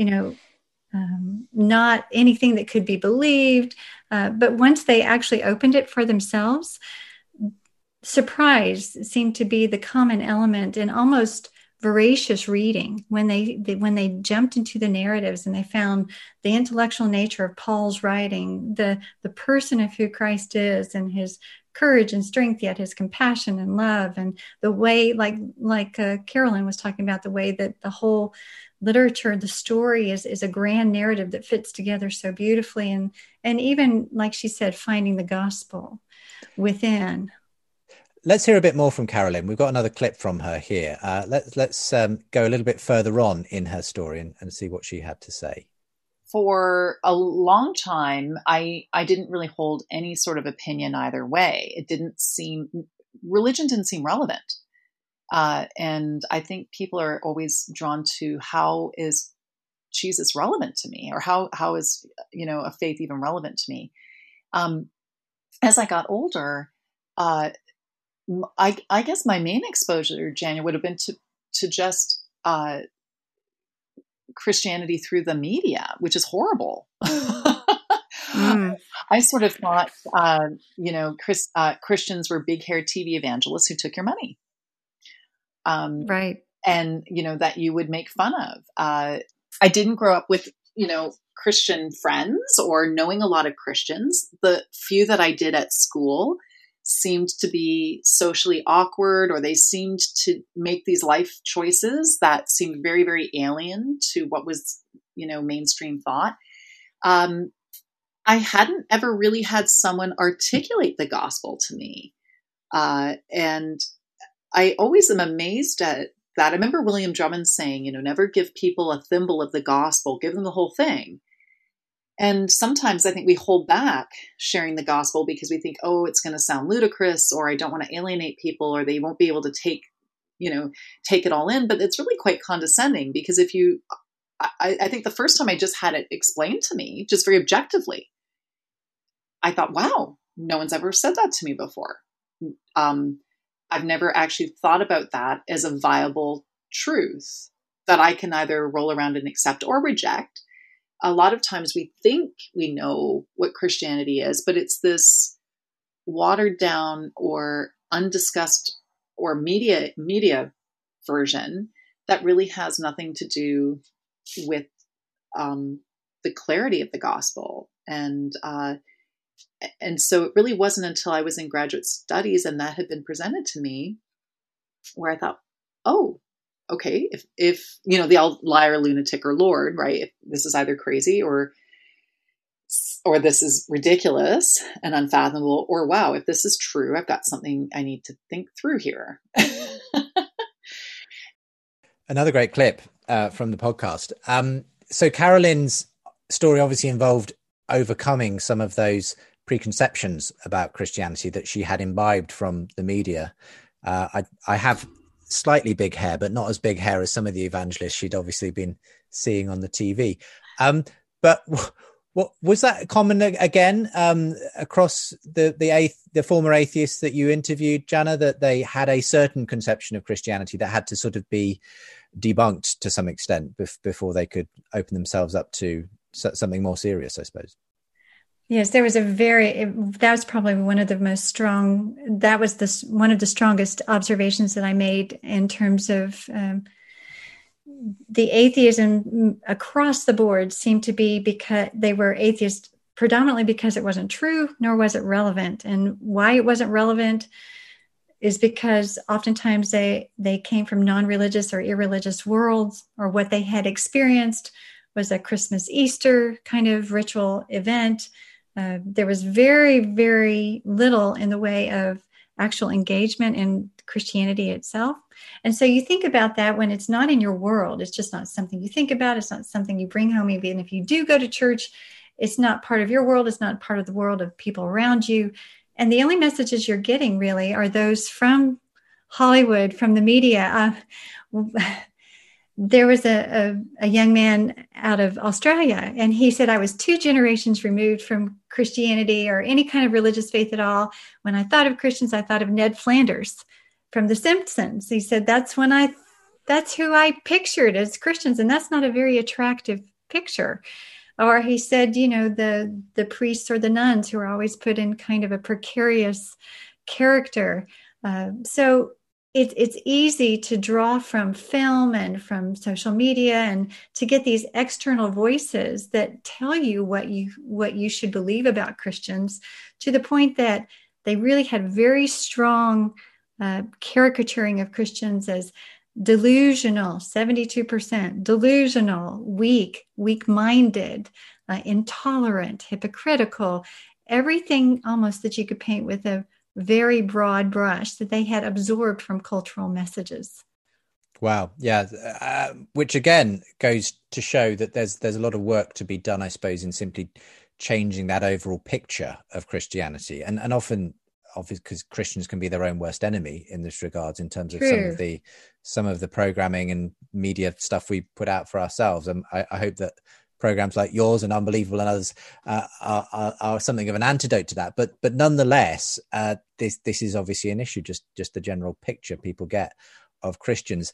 not anything that could be believed. But once they actually opened it for themselves, surprise seemed to be the common element in almost voracious reading, when they jumped into the narratives and they found the intellectual nature of Paul's writing, the person of who Christ is, and his courage and strength, yet his compassion and love, and the way, like Carolyn was talking about, the way that the whole literature, the story is a grand narrative that fits together so beautifully, and even, like she said, finding the gospel within. Let's hear a bit more from Carolyn. We've got another clip from her here. Let's go a little bit further on in her story and see what she had to say. For a long time, I didn't really hold any sort of opinion either way. Religion didn't seem relevant. And I think people are always drawn to, how is Jesus relevant to me? Or how is, a faith even relevant to me? As I got older, I guess my main exposure, Jania, would have been to just Christianity through the media, which is horrible. I sort of thought, Christians were big-haired TV evangelists who took your money. Right. And, that you would make fun of. I didn't grow up with, Christian friends or knowing a lot of Christians. The few that I did at school seemed to be socially awkward, or they seemed to make these life choices that seemed very, very alien to what was, mainstream thought. I hadn't ever really had someone articulate the gospel to me. And I always am amazed at that. I remember William Drummond saying, never give people a thimble of the gospel, give them the whole thing. And sometimes I think we hold back sharing the gospel because we think, oh, it's going to sound ludicrous, or I don't want to alienate people, or they won't be able to take it all in. But it's really quite condescending, because I think the first time I just had it explained to me, just very objectively, I thought, wow, no one's ever said that to me before. I've never actually thought about that as a viable truth that I can either roll around and accept or reject. A lot of times we think we know what Christianity is, but it's this watered down or undiscussed or media version that really has nothing to do with the clarity of the gospel. And so it really wasn't until I was in graduate studies and that had been presented to me where I thought, oh, okay, if the old liar, lunatic, or Lord, right? If this is either crazy or this is ridiculous and unfathomable, or wow, if this is true, I've got something I need to think through here. Another great clip from the podcast. So Carolyn's story obviously involved overcoming some of those preconceptions about Christianity that she had imbibed from the media. I have slightly big hair, but not as big hair as some of the evangelists she'd obviously been seeing on the TV. But what was that common again across the former atheists that you interviewed, Jana, that they had a certain conception of Christianity that had to sort of be debunked to some extent before they could open themselves up to something more serious, I suppose? Yes, there was that was probably one of the most strong, that was one of the strongest observations that I made in terms of the atheism across the board seemed to be because they were atheists predominantly because it wasn't true, nor was it relevant. And why it wasn't relevant is because oftentimes they came from non-religious or irreligious worlds, or what they had experienced was a Christmas, Easter kind of ritual event. There was very, very little in the way of actual engagement in Christianity itself. And so you think about that when it's not in your world. It's just not something you think about. It's not something you bring home. Even if you do go to church, it's not part of your world. It's not part of the world of people around you. And the only messages you're getting really are those from Hollywood, from the media. There was a young man out of Australia, and he said, I was 2 generations removed from Christianity or any kind of religious faith at all. When I thought of Christians, I thought of Ned Flanders from The Simpsons. He said, that's who I pictured as Christians, and that's not a very attractive picture. Or he said, the priests or the nuns who are always put in kind of a precarious character. So it's easy to draw from film and from social media and to get these external voices that tell you what you should believe about Christians, to the point that they really had very strong caricaturing of Christians as delusional, 72%, delusional, weak-minded, intolerant, hypocritical, everything almost that you could paint with a very broad brush that they had absorbed from cultural messages. Wow. Yeah. Which again goes to show that there's a lot of work to be done, I suppose, in simply changing that overall picture of Christianity. And often, obviously, because Christians can be their own worst enemy in this regard, in terms of some of the programming and media stuff we put out for ourselves. And I hope that programs like yours and Unbelievable and others are something of an antidote to that. But nonetheless, this is obviously an issue, just the general picture people get of Christians.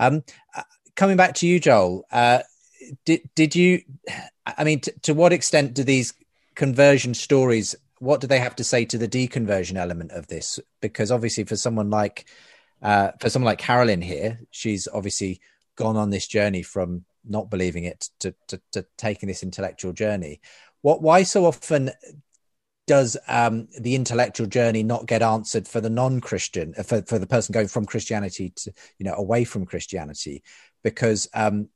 Coming back to you, Joel, did you, I mean, to what extent do these conversion stories, what do they have to say to the deconversion element of this? Because obviously for someone like Carolyn here, she's obviously gone on this journey from not believing it to taking this intellectual journey. Why so often does the intellectual journey not get answered for the non-Christian, for the person going from Christianity to, away from Christianity? Because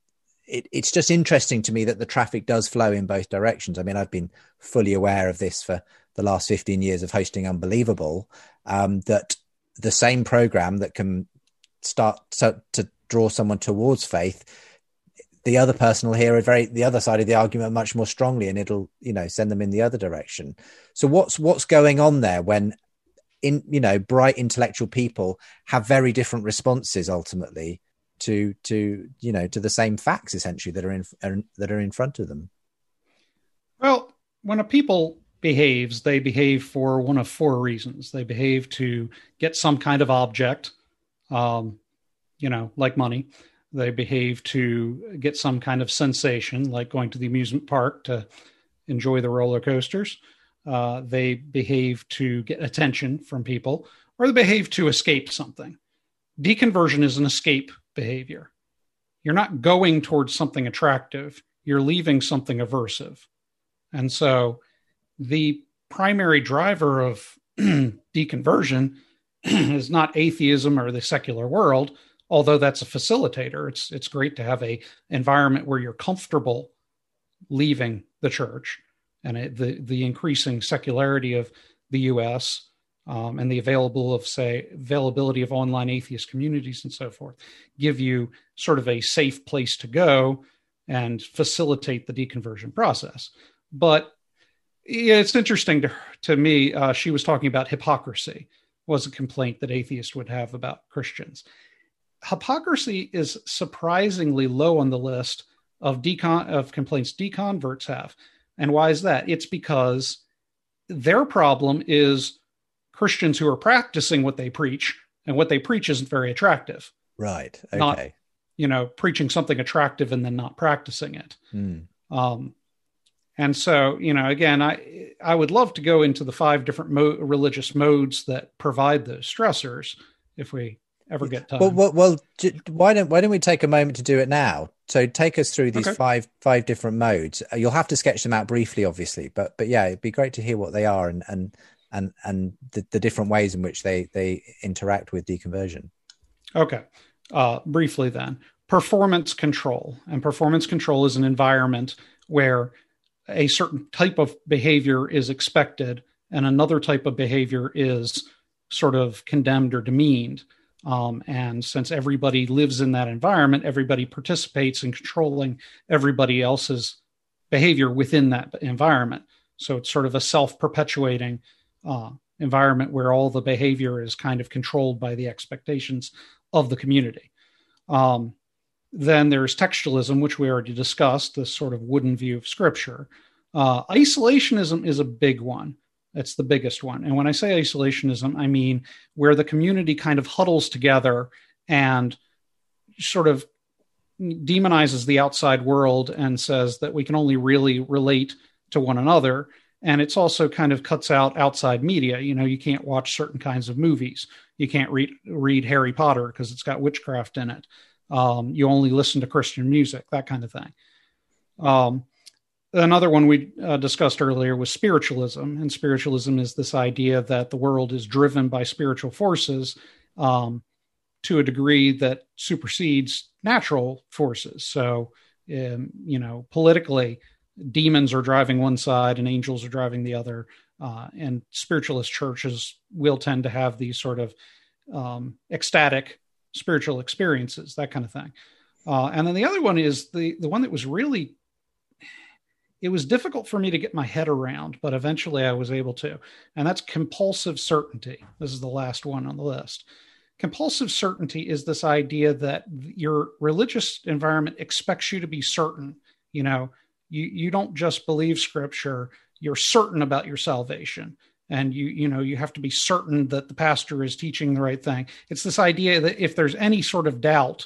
it's just interesting to me that the traffic does flow in both directions. I mean, I've been fully aware of this for the last 15 years of hosting Unbelievable, that the same program that can start to draw someone towards faith, the other person will hear the other side of the argument much more strongly, and it'll, send them in the other direction. So what's going on there when bright intellectual people have very different responses ultimately to the same facts essentially that are in front of them? Well, when a people behaves, they behave for one of four reasons. They behave to get some kind of object, like money. They behave to get some kind of sensation, like going to the amusement park to enjoy the roller coasters. They behave to get attention from people, or they behave to escape something. Deconversion is an escape behavior. You're not going towards something attractive. You're leaving something aversive. And so the primary driver of deconversion is not atheism or the secular world, although that's a facilitator. It's great to have a environment where you're comfortable leaving the church, and the increasing secularity of the U.S. And the availability of online atheist communities and so forth give you sort of a safe place to go and facilitate the deconversion process. But it's interesting to me. She was talking about hypocrisy was a complaint that atheists would have about Christians. Hypocrisy is surprisingly low on the list of complaints deconverts have. And why is that? It's because their problem is Christians who are practicing what they preach, and what they preach isn't very attractive. Right. Okay. Not, preaching something attractive and then not practicing it. And so, again, I would love to go into the 5 different religious modes that provide those stressors if we ever get time. Well, why don't we take a moment to do it now? So take us through these five different modes. You'll have to sketch them out briefly, obviously, but yeah, it'd be great to hear what they are and the different ways in which they interact with deconversion. Okay. Briefly then, performance control. And performance control is an environment where a certain type of behavior is expected and another type of behavior is sort of condemned or demeaned. And since everybody lives in that environment, everybody participates in controlling everybody else's behavior within that environment. So it's sort of a self-perpetuating environment where all the behavior is kind of controlled by the expectations of the community. Then there's textualism, which we already discussed, this sort of wooden view of scripture. Isolationism is a big one. It's the biggest one. And when I say isolationism, I mean where the community kind of huddles together and sort of demonizes the outside world and says that we can only really relate to one another. And it's also kind of cuts out outside media. You can't watch certain kinds of movies. You can't read Harry Potter because it's got witchcraft in it. You only listen to Christian music, that kind of thing. Another one we discussed earlier was spiritualism. And spiritualism is this idea that the world is driven by spiritual forces to a degree that supersedes natural forces. So, politically, demons are driving one side and angels are driving the other. And spiritualist churches will tend to have these sort of ecstatic spiritual experiences, that kind of thing. And then the other one is the one that was really, it was difficult for me to get my head around, but eventually I was able to. And that's compulsive certainty. This is the last one on the list. Compulsive certainty is this idea that your religious environment expects you to be certain. You don't just believe scripture, you're certain about your salvation. And you have to be certain that the pastor is teaching the right thing. It's this idea that if there's any sort of doubt,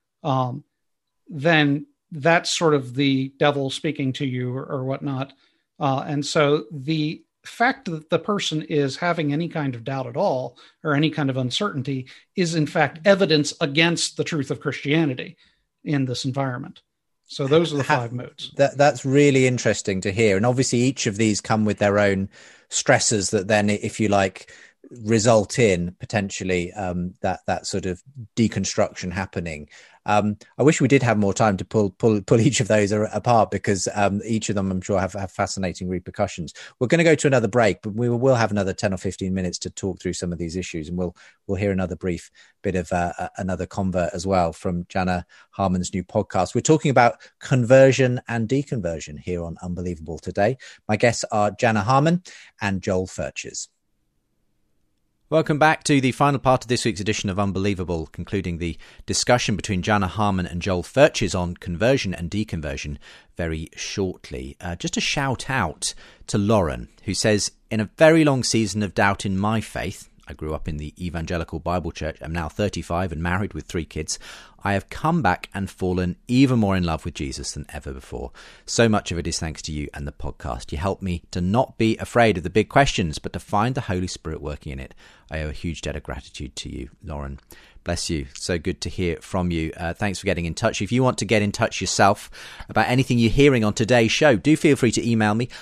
then that's sort of the devil speaking to you or whatnot. And so the fact that the person is having any kind of doubt at all or any kind of uncertainty is in fact evidence against the truth of Christianity in this environment. So those are the 5 modes. That's really interesting to hear. And obviously each of these come with their own stressors that then, if you like, result in potentially that sort of deconstruction happening. I wish we did have more time to pull each of those apart, because each of them, I'm sure, have fascinating repercussions. We're going to go to another break, but we will have another 10 or 15 minutes to talk through some of these issues, and we'll hear another brief bit of another convert as well from Jana Harman's new podcast. We're talking about conversion and deconversion here on Unbelievable today. My guests are Jana Harman and Joel Furches. Welcome back to the final part of this week's edition of Unbelievable, concluding the discussion between Jana Harman and Joel Furches on conversion and deconversion very shortly. Just a shout out to Lauren, who says, in a very long season of doubt in my faith, I grew up in the Evangelical Bible Church. I'm now 35 and married with 3 kids. I have come back and fallen even more in love with Jesus than ever before. So much of it is thanks to you and the podcast. You help me to not be afraid of the big questions, but to find the Holy Spirit working in it. I owe a huge debt of gratitude to you, Lauren. Bless you. So good to hear from you. Thanks for getting in touch. If you want to get in touch yourself about anything you're hearing on today's show, do feel free to email me,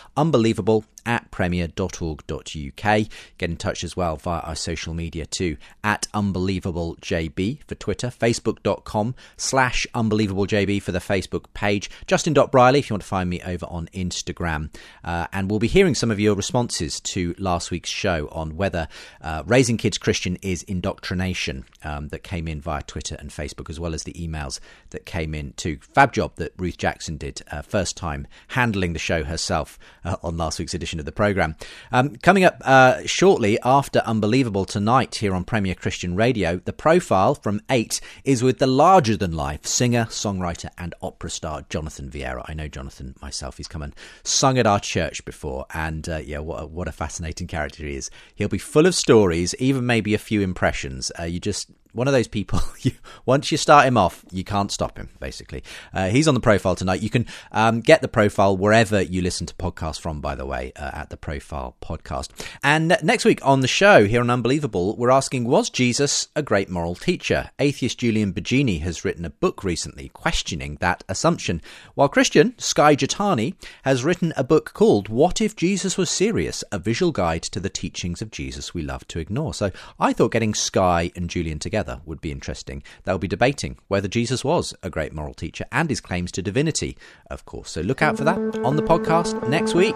unbelievable@premier.org.uk. Get in touch as well via our social media too, @unbelievablejb for Twitter, facebook.com/unbelievablejb for the Facebook page, Justin.Briley if you want to find me over on Instagram. And we'll be hearing some of your responses to last week's show on whether raising kids Christian is indoctrination, that came in via Twitter and Facebook, as well as the emails that came in too. Fab job that Ruth Jackson did, first time handling the show herself on last week's edition of the programme. Coming up shortly after Unbelievable tonight here on Premier Christian Radio, the profile from 8 is with the larger-than-life singer, songwriter and opera star Jonathan Vieira. I know Jonathan myself. He's come and sung at our church before, and what a fascinating character he is. He'll be full of stories, even maybe a few impressions. One of those people, once you start him off, you can't stop him, basically. He's on the profile tonight. You can get the profile wherever you listen to podcasts from, by the way, at the Profile Podcast. And next week on the show here on Unbelievable, we're asking, was Jesus a great moral teacher? Atheist Julian Baggini has written a book recently questioning that assumption, while Christian Skye Jethani has written a book called What If Jesus Was Serious? A Visual Guide to the Teachings of Jesus We Love to Ignore. So I thought getting Skye and Julian together would be interesting. They'll be debating whether Jesus was a great moral teacher and his claims to divinity, of course. So look out for that on the podcast next week.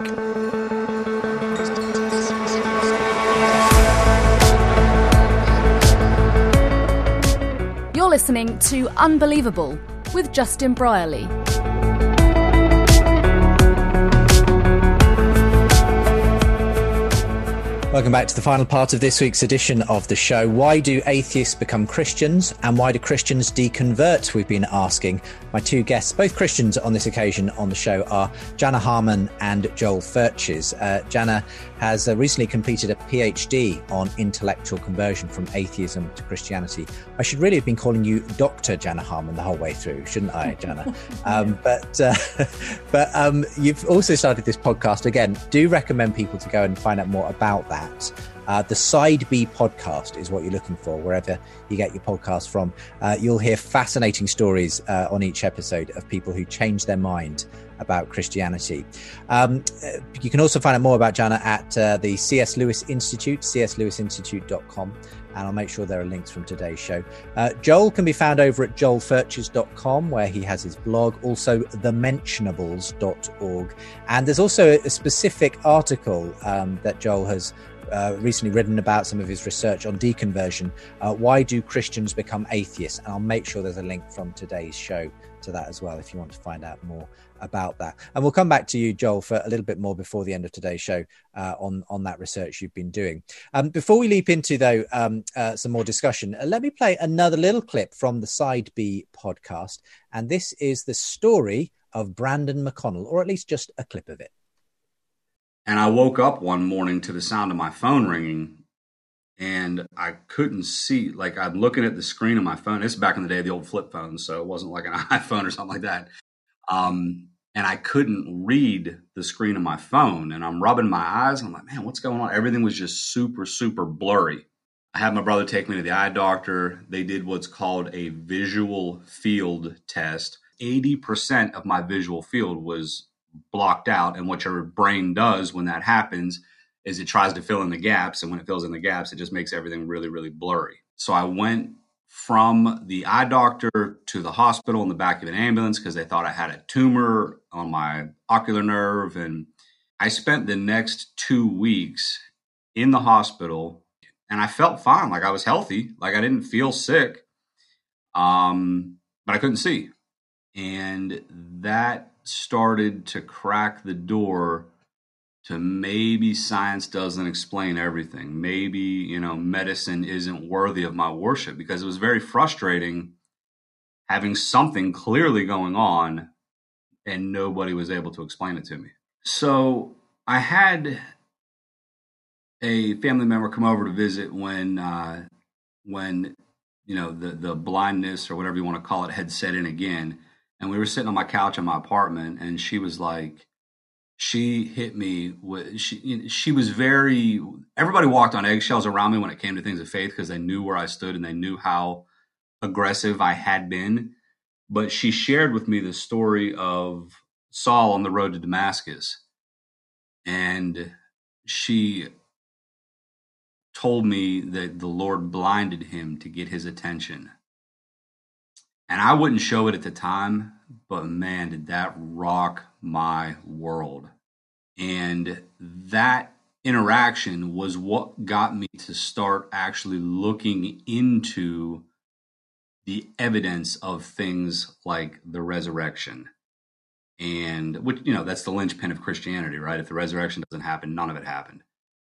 You're listening to Unbelievable with Justin Brierley. Welcome back to the final part of this week's edition of the show. Why do atheists become Christians, and why do Christians deconvert? We've been asking. My two guests, both Christians on this occasion on the show, are Jana Harmon and Joel Furches. Jana has recently completed a PhD on intellectual conversion from atheism to Christianity. I should really have been calling you Dr. Jana Harmon the whole way through, shouldn't I, Jana? But you've also started this podcast. Again, do recommend people to go and find out more about that. The Side B podcast is what you're looking for, wherever you get your podcast from. You'll hear fascinating stories on each episode of people who changed their mind about Christianity. You can also find out more about Jana at the C.S. Lewis Institute, cslewisinstitute.com. And I'll make sure there are links from today's show. Joel can be found over at joelfurches.com, where he has his blog, also thementionables.org. And there's also a specific article that Joel has recently written about some of his research on deconversion. Why do Christians become atheists? And I'll make sure there's a link from today's show to that as well, if you want to find out more about that. And we'll come back to you, Joel, for a little bit more before the end of today's show on that research you've been doing. Before we leap into, though, some more discussion, let me play another little clip from the Side B podcast. And this is the story of Brandon McConnell, or at least just a clip of it. And I woke up one morning to the sound of my phone ringing, and I couldn't see, like, I'm looking at the screen of my phone. This is back in the day of the old flip phones, so it wasn't like an iPhone or something like that. And I couldn't read the screen of my phone, and I'm rubbing my eyes, and I'm like, man, what's going on? Everything was just super, super blurry. I had my brother take me to the eye doctor. They did what's called a visual field test. 80% of my visual field was blocked out, and what your brain does when that happens is it tries to fill in the gaps, and when it fills in the gaps, it just makes everything really, really blurry. So I went from the eye doctor to the hospital in the back of an ambulance because they thought I had a tumor on my ocular nerve, and I spent the next 2 weeks in the hospital, and I felt fine, like I was healthy, like I didn't feel sick, but I couldn't see. And that started to crack the door to maybe science doesn't explain everything. Maybe, medicine isn't worthy of my worship, because it was very frustrating having something clearly going on and nobody was able to explain it to me. So I had a family member come over to visit when the blindness, or whatever you want to call it, had set in again. And we were sitting on my couch in my apartment, and she was like, she hit me with, she was very, everybody walked on eggshells around me when it came to things of faith, because they knew where I stood and they knew how aggressive I had been. But she shared with me the story of Saul on the road to Damascus. And she told me that the Lord blinded him to get his attention. And I wouldn't show it at the time, but man, did that rock my world. And that interaction was what got me to start actually looking into the evidence of things like the resurrection. And which, that's the linchpin of Christianity, right? If the resurrection doesn't happen, none of it happened.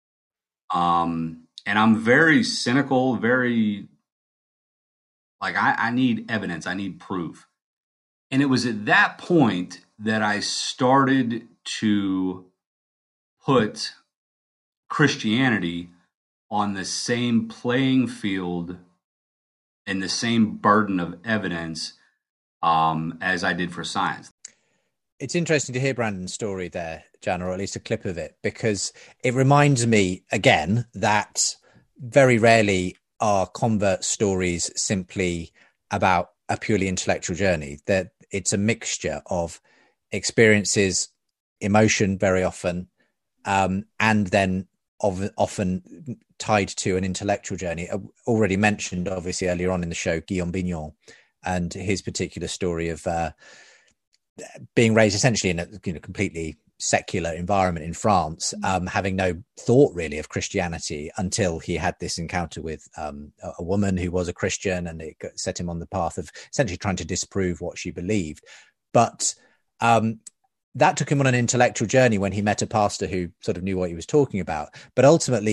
And I'm very cynical, very like, I need evidence, I need proof. And it was at that point that I started to put Christianity on the same playing field and the same burden of evidence as I did for science. It's interesting to hear Brandon's story there, Jan, or at least a clip of it, because it reminds me again that very rarely are convert stories simply about a purely intellectual journey, that it's a mixture of experiences, emotion very often, and then often tied to an intellectual journey. I already mentioned, obviously, earlier on in the show, Guillaume Bignon and his particular story of being raised essentially in a completely secular environment in France, having no thought really of Christianity until he had this encounter with a woman who was a Christian, and it set him on the path of essentially trying to disprove what she believed. But that took him on an intellectual journey when he met a pastor who sort of knew what he was talking about. But ultimately,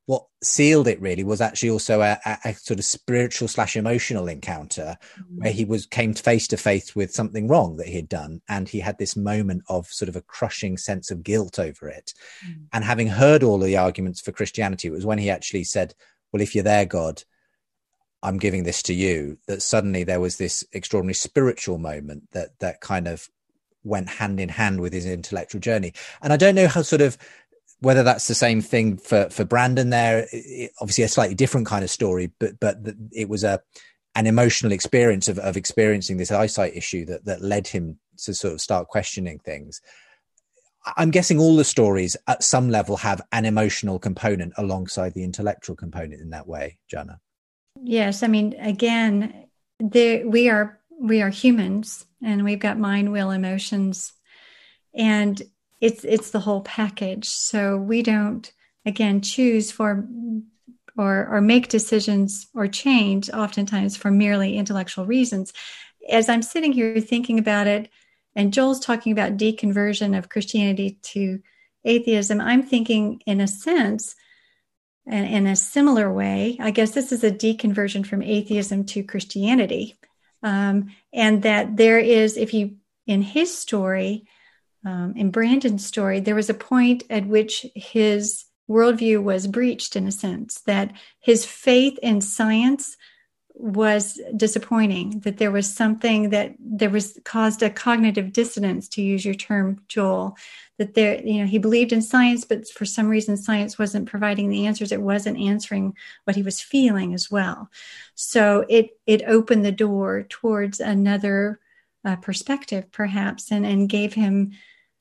what sealed it really was actually also a sort of spiritual / emotional encounter where he came face to face with something wrong that he had done. And he had this moment of sort of a crushing sense of guilt over it. And having heard all of the arguments for Christianity, it was when he actually said, well, if you're there, God, I'm giving this to you, that suddenly there was this extraordinary spiritual moment that kind of went hand in hand with his intellectual journey. And I don't know how sort of whether that's the same thing for Brandon there. Obviously a slightly different kind of story, but it was an emotional experience of experiencing this eyesight issue that led him to sort of start questioning things. I'm guessing all the stories at some level have an emotional component alongside the intellectual component in that way, Jana. Yes. I mean, again, we are humans, and we've got mind, will, emotions, and it's the whole package. So we don't, again, choose for or make decisions or change oftentimes for merely intellectual reasons. As I'm sitting here thinking about it, and Joel's talking about deconversion of Christianity to atheism, I'm thinking in a sense, in a similar way, I guess this is a deconversion from atheism to Christianity. And that there is, in his story, in Brandon's story, there was a point at which his worldview was breached, in a sense, that his faith in science was disappointing, that there was something that caused a cognitive dissonance, to use your term, Joel, that he believed in science, but for some reason science wasn't providing the answers. It wasn't answering what he was feeling as well. So it opened the door towards another perspective, perhaps, and gave him,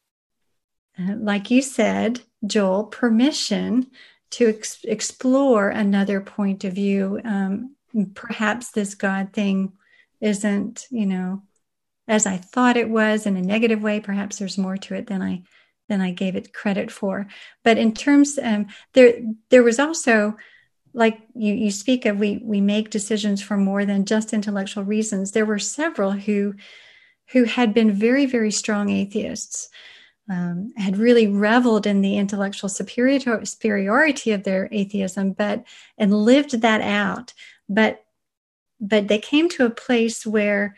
like you said, Joel, permission to explore another point of view. Perhaps this God thing isn't, as I thought it was, in a negative way. Perhaps there's more to it than I gave it credit for. But in terms, there was also, like you speak of, we make decisions for more than just intellectual reasons. There were several who had been very, very strong atheists, had really reveled in the intellectual superiority of their atheism, and lived that out. But they came to a place where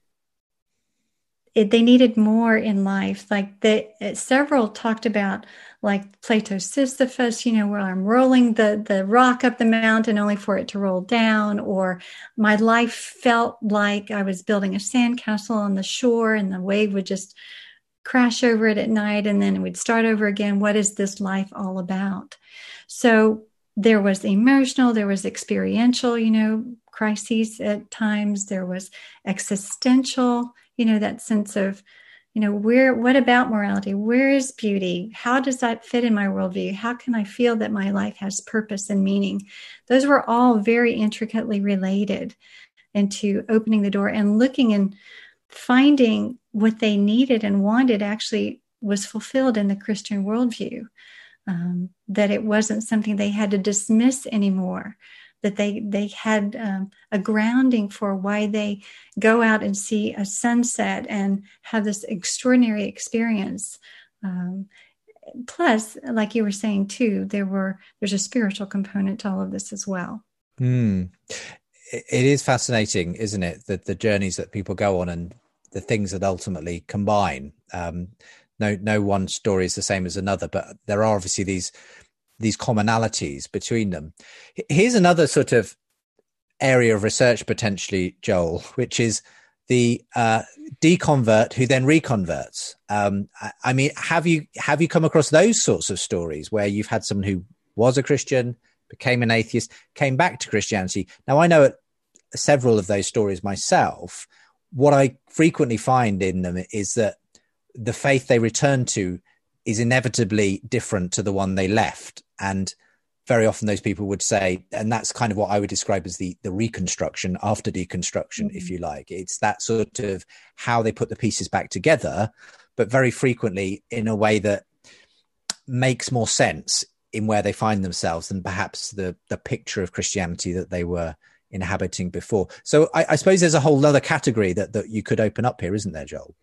they needed more in life. Like several talked about, like Plato's Sisyphus, where I'm rolling the rock up the mountain only for it to roll down, or my life felt like I was building a sandcastle on the shore and the wave would just crash over it at night and then it would start over again. What is this life all about? So there was emotional, there was experiential, crises at times. There was existential, that sense of, what about morality? Where is beauty? How does that fit in my worldview? How can I feel that my life has purpose and meaning? Those were all very intricately related into opening the door, and looking and finding what they needed and wanted actually was fulfilled in the Christian worldview. That it wasn't something they had to dismiss anymore, that they had a grounding for why they go out and see a sunset and have this extraordinary experience. Plus, like you were saying too, there's a spiritual component to all of this as well. It is fascinating, isn't it, that the journeys that people go on and the things that ultimately combine. No one story is the same as another, but there are obviously these commonalities between them. Here's another sort of area of research potentially, Joel, which is the deconvert who then reconverts. I mean, have you come across those sorts of stories where you've had someone who was a Christian, became an atheist, came back to Christianity? Now, I know several of those stories myself. What I frequently find in them is that the faith they return to is inevitably different to the one they left. And very often those people would say, and that's kind of what I would describe as the reconstruction after deconstruction, if you like. It's that sort of how they put the pieces back together, but very frequently in a way that makes more sense in where they find themselves than perhaps the picture of Christianity that they were inhabiting before. So I suppose there's a whole other category that you could open up here, isn't there, Joel?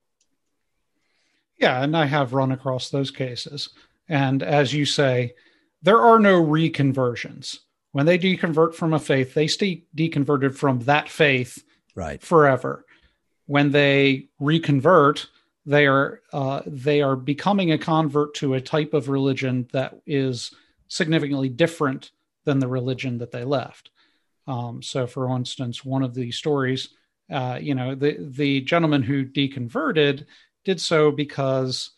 Yeah, and I have run across those cases. And as you say, there are no reconversions. When they deconvert from a faith, they stay deconverted from that faith forever. When they reconvert, they are becoming a convert to a type of religion that is significantly different than the religion that they left. So, for instance, one of the stories, the gentleman who deconverted did so because,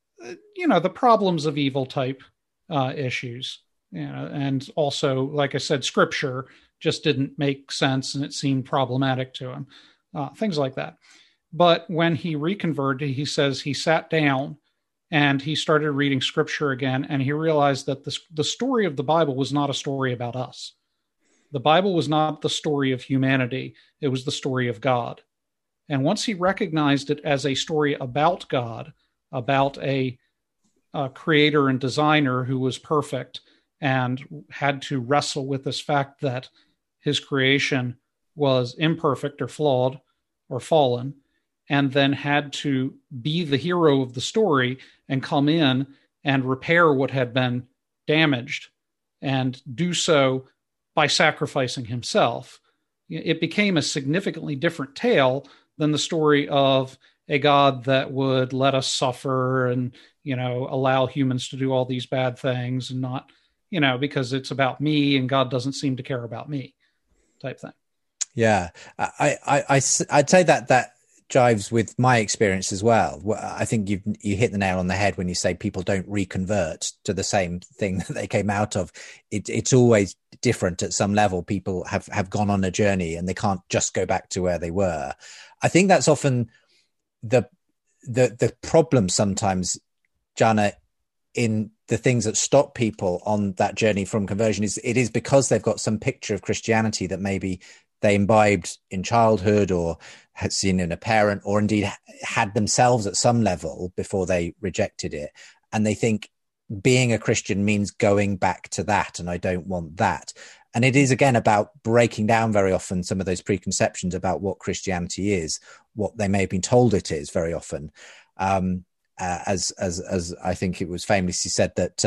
the problems of evil type issues, and also, like I said, scripture just didn't make sense and it seemed problematic to him, things like that. But when he reconverted, he says he sat down and he started reading scripture again, and he realized that the story of the Bible was not a story about us. The Bible was not the story of humanity. It was the story of God. And once he recognized it as a story about God, about a creator and designer who was perfect and had to wrestle with this fact that his creation was imperfect or flawed or fallen, and then had to be the hero of the story and come in and repair what had been damaged and do so by sacrificing himself, it became a significantly different tale than the story of a God that would let us suffer and, allow humans to do all these bad things and not, because it's about me and God doesn't seem to care about me type thing. Yeah. I'd say that jives with my experience as well. I think you hit the nail on the head when you say people don't reconvert to the same thing that they came out of. It's always different at some level. People have gone on a journey and they can't just go back to where they were. I think that's often the problem sometimes, Jana, in the things that stop people on that journey from conversion is because they've got some picture of Christianity that maybe they imbibed in childhood or had seen in a parent, or indeed had themselves at some level before they rejected it. And they think being a Christian means going back to that, and I don't want that. And it is, again, about breaking down very often some of those preconceptions about what Christianity is, what they may have been told it is very often. As I think it was famously said that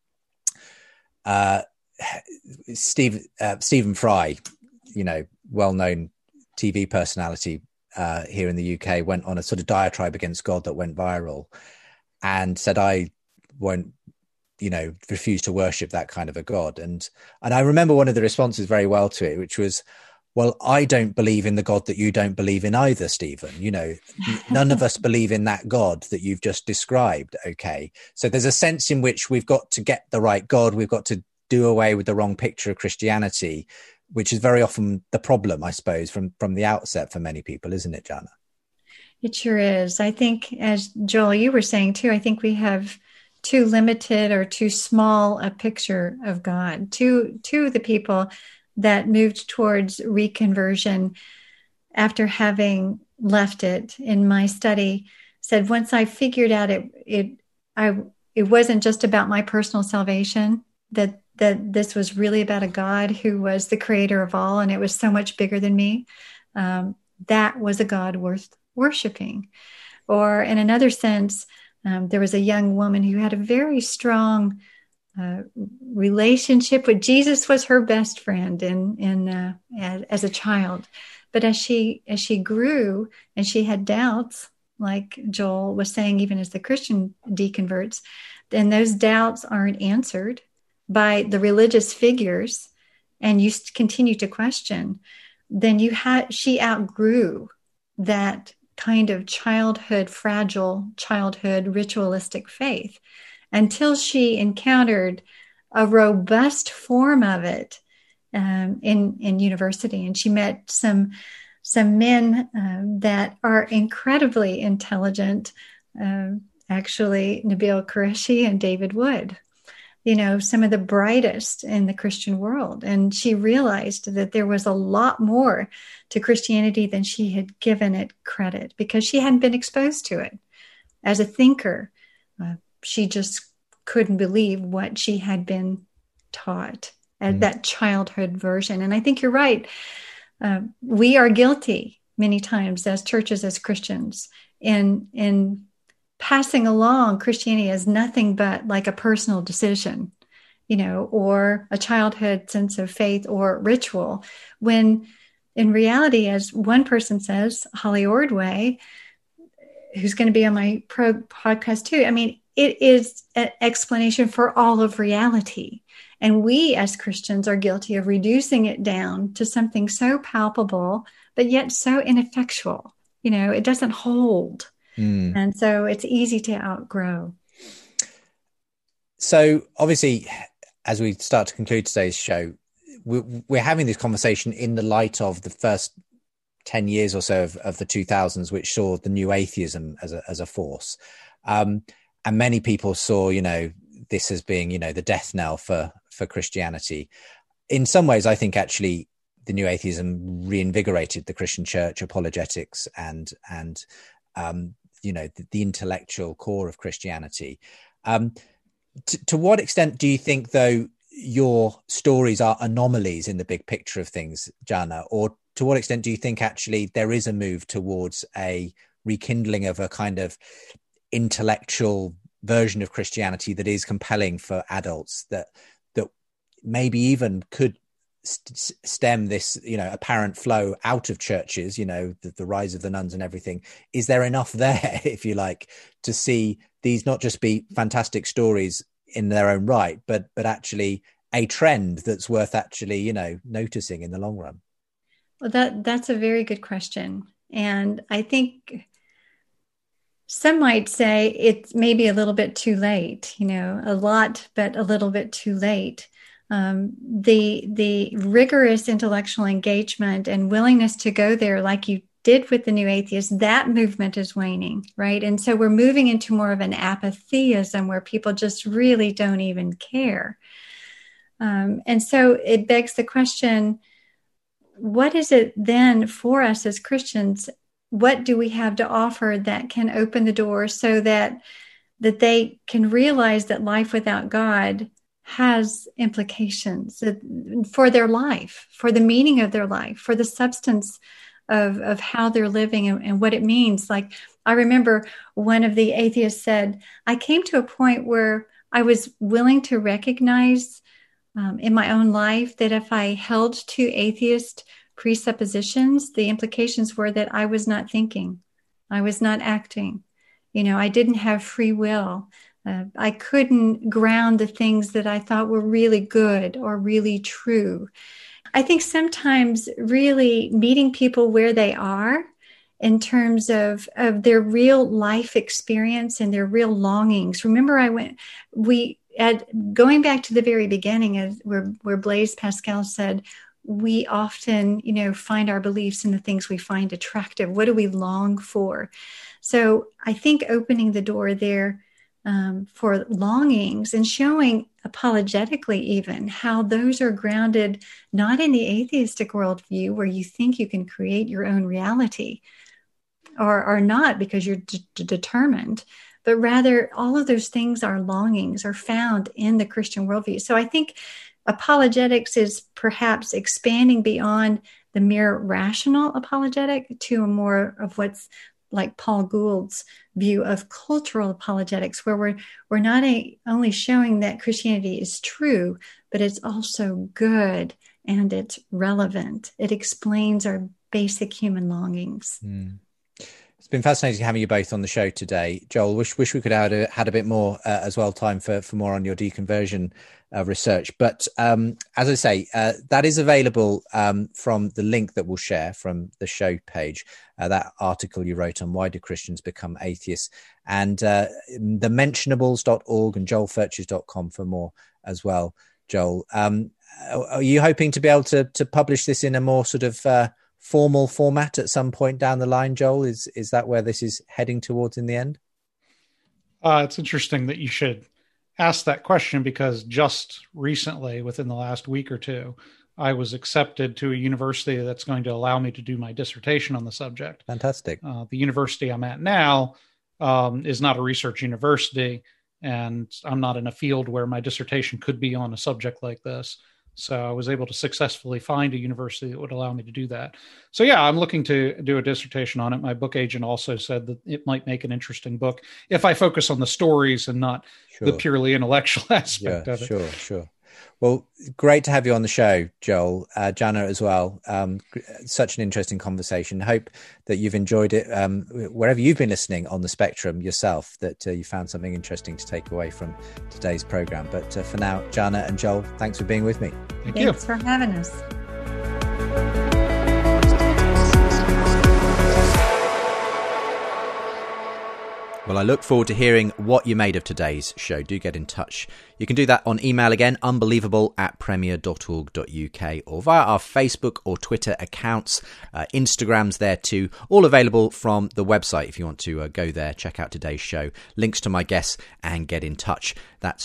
Stephen Fry, well-known TV personality here in the UK, went on a sort of diatribe against God that went viral and said, I won't, refuse to worship that kind of a God. And I remember one of the responses very well to it, which was, well, I don't believe in the God that you don't believe in either, Stephen. None of us believe in that God that you've just described. Okay. So there's a sense in which we've got to get the right God. We've got to do away with the wrong picture of Christianity, which is very often the problem, I suppose, from the outset for many people, isn't it, Jana? It sure is. I think, as Joel, you were saying too, I think we have too limited or too small a picture of God. To the people that moved towards reconversion after having left it in my study said, once I figured out it wasn't just about my personal salvation, that this was really about a God who was the creator of all, and it was so much bigger than me. That was a God worth worshiping. Or in another sense, there was a young woman who had a very strong relationship with Jesus, was her best friend as a child. But as she grew and she had doubts, like Joel was saying, even as the Christian deconverts, then those doubts aren't answered by the religious figures, and you continue to question, then she outgrew that kind of fragile childhood ritualistic faith until she encountered a robust form of it in university. And she met some men that are incredibly intelligent, actually Nabil Qureshi and David Wood, some of the brightest in the Christian world. And she realized that there was a lot more to Christianity than she had given it credit, because she hadn't been exposed to it. As a thinker, she just couldn't believe what she had been taught at that childhood version. And I think you're right. We are guilty many times as churches, as Christians, in passing along Christianity as nothing but like a personal decision. or a childhood sense of faith or ritual, when in reality, as one person says, Holly Ordway, who's going to be on my podcast too, it is an explanation for all of reality. And we as Christians are guilty of reducing it down to something so palpable, but yet so ineffectual. It doesn't hold. And so it's easy to outgrow. So obviously, as we start to conclude today's show, we're having this conversation in the light of the first 10 years or so of the 2000s, which saw the new atheism as a force. And many people saw, this as being, the death knell for Christianity. In some ways, I think actually the new atheism reinvigorated the Christian church, apologetics, and the intellectual core of Christianity. To what extent do you think, though, your stories are anomalies in the big picture of things, Jana? Or to what extent do you think actually there is a move towards a rekindling of a kind of intellectual version of Christianity that is compelling for adults, that maybe even could stem this, apparent flow out of churches, the rise of the nuns and everything? Is there enough there, if you like, to see these not just be fantastic stories in their own right, but actually a trend that's worth actually, noticing in the long run? Well, that's a very good question. And I think some might say it's maybe a little bit too late, a lot, but a little bit too late. The rigorous intellectual engagement and willingness to go there, like you did with the New Atheists, that movement is waning, right? And so we're moving into more of an apatheism where people just really don't even care. And so it begs the question, what is it then for us as Christians? What do we have to offer that can open the door so that they can realize that life without God has implications for their life, for the meaning of their life, for the substance of how they're living and what it means? Like, I remember one of the atheists said, I came to a point where I was willing to recognize in my own life that if I held to atheist presuppositions, the implications were that I was not thinking, I was not acting. I didn't have free will. I couldn't ground the things that I thought were really good or really true. I think sometimes really meeting people where they are in terms of their real life experience and their real longings. Remember, going back to the very beginning, where Blaise Pascal said, we often, find our beliefs in the things we find attractive. What do we long for? So I think opening the door there for longings and showing apologetically even how those are grounded not in the atheistic worldview where you think you can create your own reality or not because you're determined, but rather all of those things, our longings, are found in the Christian worldview. So I think apologetics is perhaps expanding beyond the mere rational apologetic to a more of what's like Paul Gould's view of cultural apologetics, where we're not only showing that Christianity is true, but it's also good and it's relevant. It explains our basic human longings. It's been fascinating having you both on the show today. Joel, wish we could have had a bit more as well time for more on your deconversion research. But as I say, that is available from the link that we'll share from the show page, that article you wrote on why do Christians become atheists, and thementionables.org and joelfurches.com for more as well. Joel, are you hoping to be able to publish this in a more sort of formal format at some point down the line, Joel? Is that where this is heading towards in the end? It's interesting that you should ask that question, because just recently, within the last week or two, I was accepted to a university that's going to allow me to do my dissertation on the subject. Fantastic. The university I'm at now is not a research university, and I'm not in a field where my dissertation could be on a subject like this. So I was able to successfully find a university that would allow me to do that. So yeah, I'm looking to do a dissertation on it. My book agent also said that it might make an interesting book if I focus on the stories and not the purely intellectual aspect of it. Sure. Well, great to have you on the show, Joel. Jana as well. Such an interesting conversation. Hope that you've enjoyed it wherever you've been listening on the spectrum yourself, that you found something interesting to take away from today's program. But for now, Jana and Joel, thanks for being with me. Thanks for having us. Well, I look forward to hearing what you made of today's show. Do get in touch. You can do that on email again, unbelievable@premier.org.uk, or via our Facebook or Twitter accounts. Instagram's there too. All available from the website if you want to go there, check out today's show. Links to my guests and get in touch. That's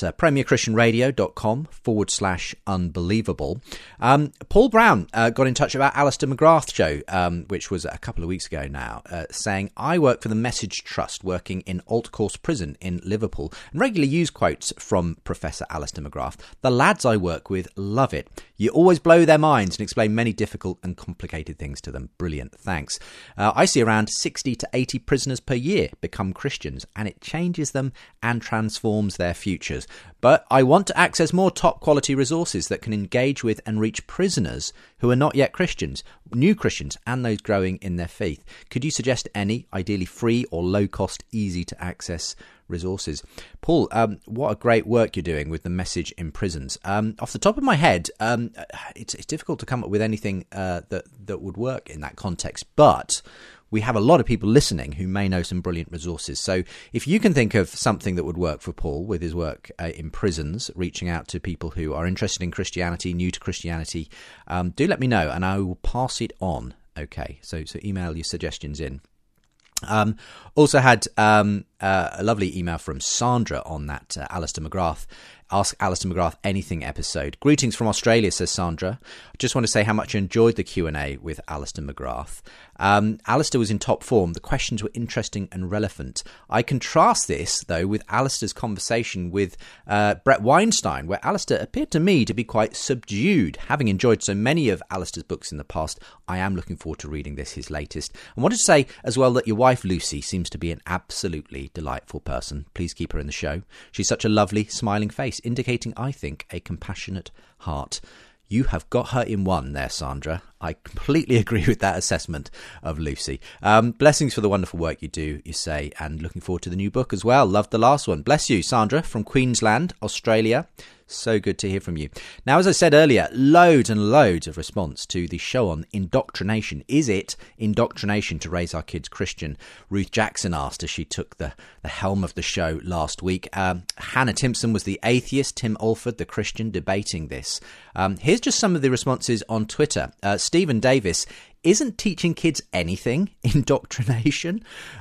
premierchristianradio.com/unbelievable. Paul Brown got in touch about Alistair McGrath's show, which was a couple of weeks ago now, saying, I work for the Message Trust, working in Alt Course Prison in Liverpool, and regularly use quotes from Professor Alistair McGrath. The lads I work with love it. You always blow their minds and explain many difficult and complicated things to them. Brilliant, thanks. I see around 60 to 80 prisoners per year become Christians, and it changes them and transforms their futures. But I want to access more top quality resources that can engage with and reach prisoners who are not yet Christians, new Christians, and those growing in their faith. Could you suggest any, ideally free or low cost, easy to access resources? Paul, what a great work you're doing with the message in prisons. Off the top of my head, it's difficult to come up with anything that would work in that context, but we have a lot of people listening who may know some brilliant resources. So if you can think of something that would work for Paul with his work in prisons, reaching out to people who are interested in Christianity, new to Christianity, do let me know and I will pass it on. Okay, so email your suggestions in. Also had a lovely email from Sandra on that Alistair McGrath, Ask Alistair McGrath Anything episode. Greetings from Australia, says Sandra. I just want to say how much I enjoyed the Q&A with Alistair McGrath. Alistair was in top form. The questions were interesting and relevant. I contrast this, though, with Alistair's conversation with Brett Weinstein, where Alistair appeared to me to be quite subdued. Having enjoyed so many of Alistair's books in the past, I am looking forward to reading this, his latest. I wanted to say as well that your wife, Lucy, seems to be an absolutely delightful person. Please keep her in the show. She's such a lovely, smiling face, indicating, I think, a compassionate heart. You have got her in one there, Sandra. I completely agree with that assessment of Lucy. Blessings for the wonderful work you do, you say, and looking forward to the new book as well. Loved the last one. Bless you, Sandra, from Queensland, Australia. So good to hear from you. Now, as I said earlier, loads and loads of response to the show on indoctrination. Is it indoctrination to raise our kids Christian? Ruth Jackson asked as she took the helm of the show last week. Hannah Timpson was the atheist, Tim Alford the Christian, debating this. Here's just some of the responses on Twitter. Stephen Davis: isn't teaching kids anything indoctrination?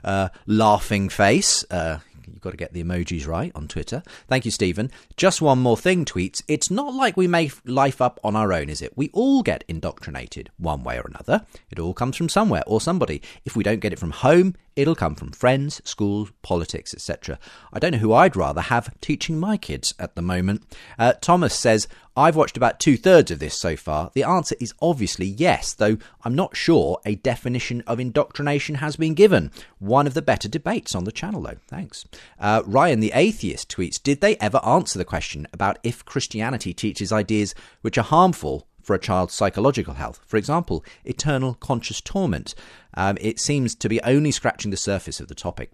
Laughing face. You've got to get the emojis right on Twitter. Thank you, Stephen. Just one more thing, tweets. It's not like we make life up on our own, is it? We all get indoctrinated one way or another. It all comes from somewhere or somebody. If we don't get it from home, it'll come from friends, school, politics, etc. I don't know who I'd rather have teaching my kids at the moment. Thomas says, I've watched about 2/3 of this so far. The answer is obviously yes, though I'm not sure a definition of indoctrination has been given. One of the better debates on the channel, though. Thanks. Ryan the Atheist tweets, did they ever answer the question about if Christianity teaches ideas which are harmful for a child's psychological health? For example, eternal conscious torment. It seems to be only scratching the surface of the topic.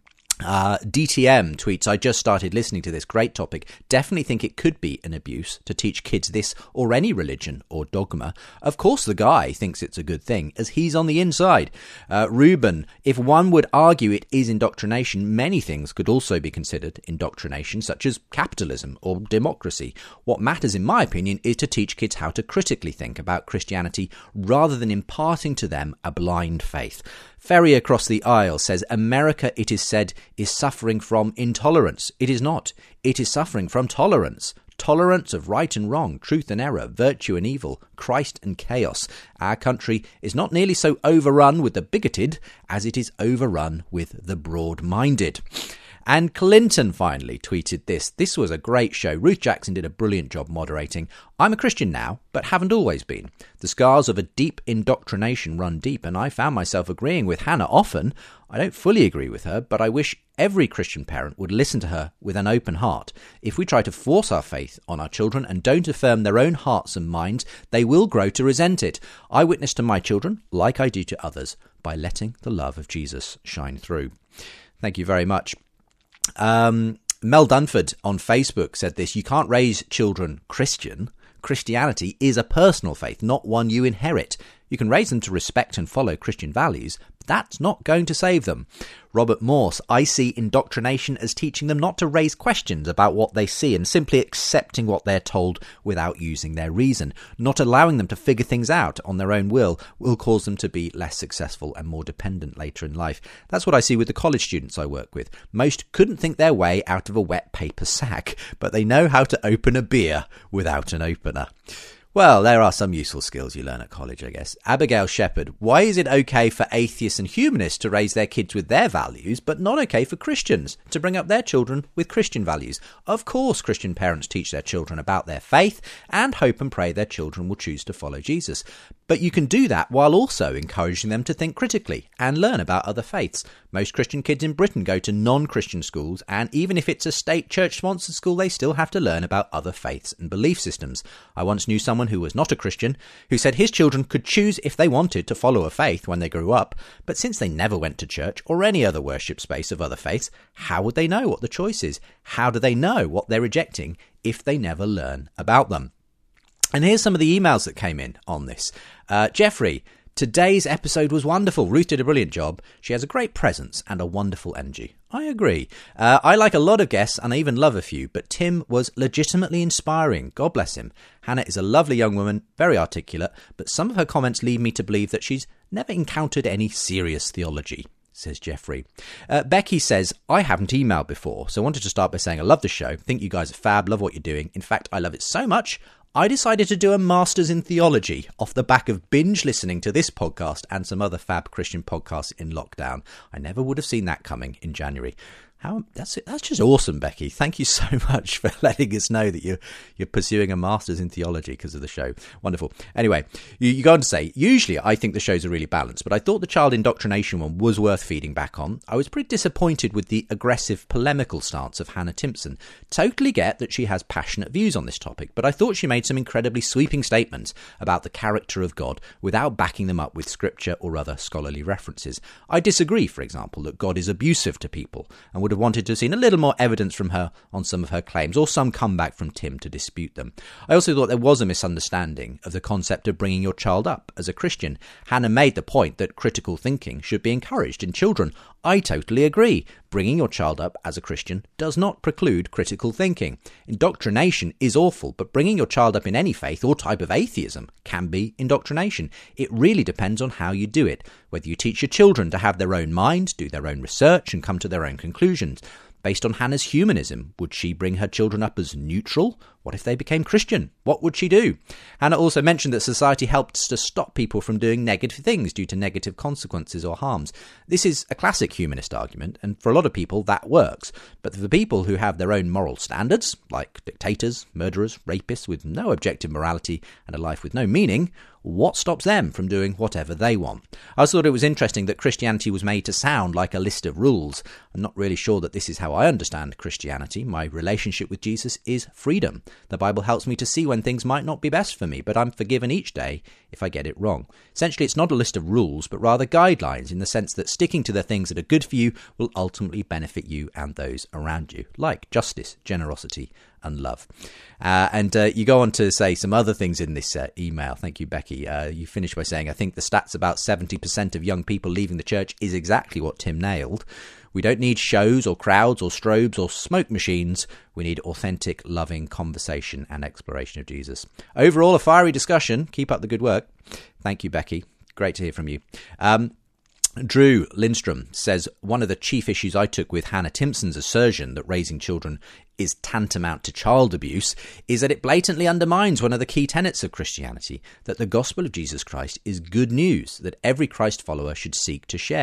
DTM tweets, I just started listening to this. Great topic. Definitely think it could be an abuse to teach kids this or any religion or dogma. Of course the guy thinks it's a good thing as he's on the inside. Ruben, if one would argue it is indoctrination, many things could also be considered indoctrination, such as capitalism or democracy. What matters, in my opinion, is to teach kids how to critically think about Christianity rather than imparting to them a blind faith. Ferry across the aisle says, America, it is said, is suffering from intolerance. It is not. It is suffering from tolerance. Tolerance of right and wrong, truth and error, virtue and evil, Christ and chaos. Our country is not nearly so overrun with the bigoted as it is overrun with the broad-minded. And Clinton finally tweeted this. This was a great show. Ruth Jackson did a brilliant job moderating. I'm a Christian now, but haven't always been. The scars of a deep indoctrination run deep, and I found myself agreeing with Hannah often. I don't fully agree with her, but I wish every Christian parent would listen to her with an open heart. If we try to force our faith on our children and don't affirm their own hearts and minds, they will grow to resent it. I witness to my children, like I do to others, by letting the love of Jesus shine through. Thank you very much. Mel Dunford on Facebook said this: you can't raise children Christian. Christianity is a personal faith, not one you inherit. You can raise them to respect and follow Christian values, but that's not going to save them. Robert Morse: I see indoctrination as teaching them not to raise questions about what they see and simply accepting what they're told without using their reason. Not allowing them to figure things out on their own will cause them to be less successful and more dependent later in life. That's what I see with the college students I work with. Most couldn't think their way out of a wet paper sack, but they know how to open a beer without an opener. Well, there are some useful skills you learn at college, I guess. Abigail Shepherd: why is it okay for atheists and humanists to raise their kids with their values, but not okay for Christians to bring up their children with Christian values? Of course, Christian parents teach their children about their faith and hope and pray their children will choose to follow Jesus. But you can do that while also encouraging them to think critically and learn about other faiths. Most Christian kids in Britain go to non-Christian schools, and even if it's a state church-sponsored school, they still have to learn about other faiths and belief systems. I once knew someone who was not a Christian who said his children could choose if they wanted to follow a faith when they grew up, but since they never went to church or any other worship space of other faiths, how would they know what the choice is? How do they know what they're rejecting if they never learn about them? And here's some of the emails that came in on this. Jeffrey: today's episode was wonderful. Ruth did a brilliant job. She has a great presence and a wonderful energy. I agree. I like a lot of guests and I even love a few, but Tim was legitimately inspiring. God bless him. Hannah is a lovely young woman, very articulate, but some of her comments lead me to believe that she's never encountered any serious theology, says Jeffrey. Becky says, I haven't emailed before, so I wanted to start by saying I love the show. Think you guys are fab, love what you're doing. In fact, I love it so much, I decided to do a Masters in Theology off the back of binge listening to this podcast and some other fab Christian podcasts in lockdown. I never would have seen that coming in January. That's just awesome, Becky. Thank you so much for letting us know that you're pursuing a Masters in Theology because of the show. Wonderful. Anyway, you go on to say, usually I think the shows are really balanced, but I thought the child indoctrination one was worth feeding back on. I was pretty disappointed with the aggressive, polemical stance of Hannah Timpson. Totally get that she has passionate views on this topic, but I thought she made some incredibly sweeping statements about the character of God without backing them up with scripture or other scholarly references. I disagree, for example, that God is abusive to people and would have wanted to have seen a little more evidence from her on some of her claims or some comeback from Tim to dispute them. I also thought there was a misunderstanding of the concept of bringing your child up as a Christian. Hannah made the point that critical thinking should be encouraged in children. I totally agree. Bringing your child up as a Christian does not preclude critical thinking. Indoctrination is awful, but bringing your child up in any faith or type of atheism can be indoctrination. It really depends on how you do it, whether you teach your children to have their own mind, do their own research and come to their own conclusions. Based on Hannah's humanism, would she bring her children up as neutral? What if they became Christian? What would she do? Hannah also mentioned that society helps to stop people from doing negative things due to negative consequences or harms. This is a classic humanist argument, and for a lot of people that works. But for people who have their own moral standards, like dictators, murderers, rapists with no objective morality and a life with no meaning, what stops them from doing whatever they want? I also thought it was interesting that Christianity was made to sound like a list of rules. I'm not really sure that this is how I understand Christianity. My relationship with Jesus is freedom. The Bible helps me to see when things might not be best for me, but I'm forgiven each day if I get it wrong. Essentially, it's not a list of rules, but rather guidelines in the sense that sticking to the things that are good for you will ultimately benefit you and those around you, like justice, generosity, and love. And you go on to say some other things in this email. Thank you, Becky. You finish by saying, I think the stats about 70% of young people leaving the church is exactly what Tim nailed. We don't need shows or crowds or strobes or smoke machines. We need authentic, loving conversation and exploration of Jesus. Overall, a fiery discussion. Keep up the good work. Thank you, Becky. Great to hear from you. Drew Lindstrom says, one of the chief issues I took with Hannah Timpson's assertion that raising children is tantamount to child abuse is that it blatantly undermines one of the key tenets of Christianity, that the gospel of Jesus Christ is good news that every Christ follower should seek to share.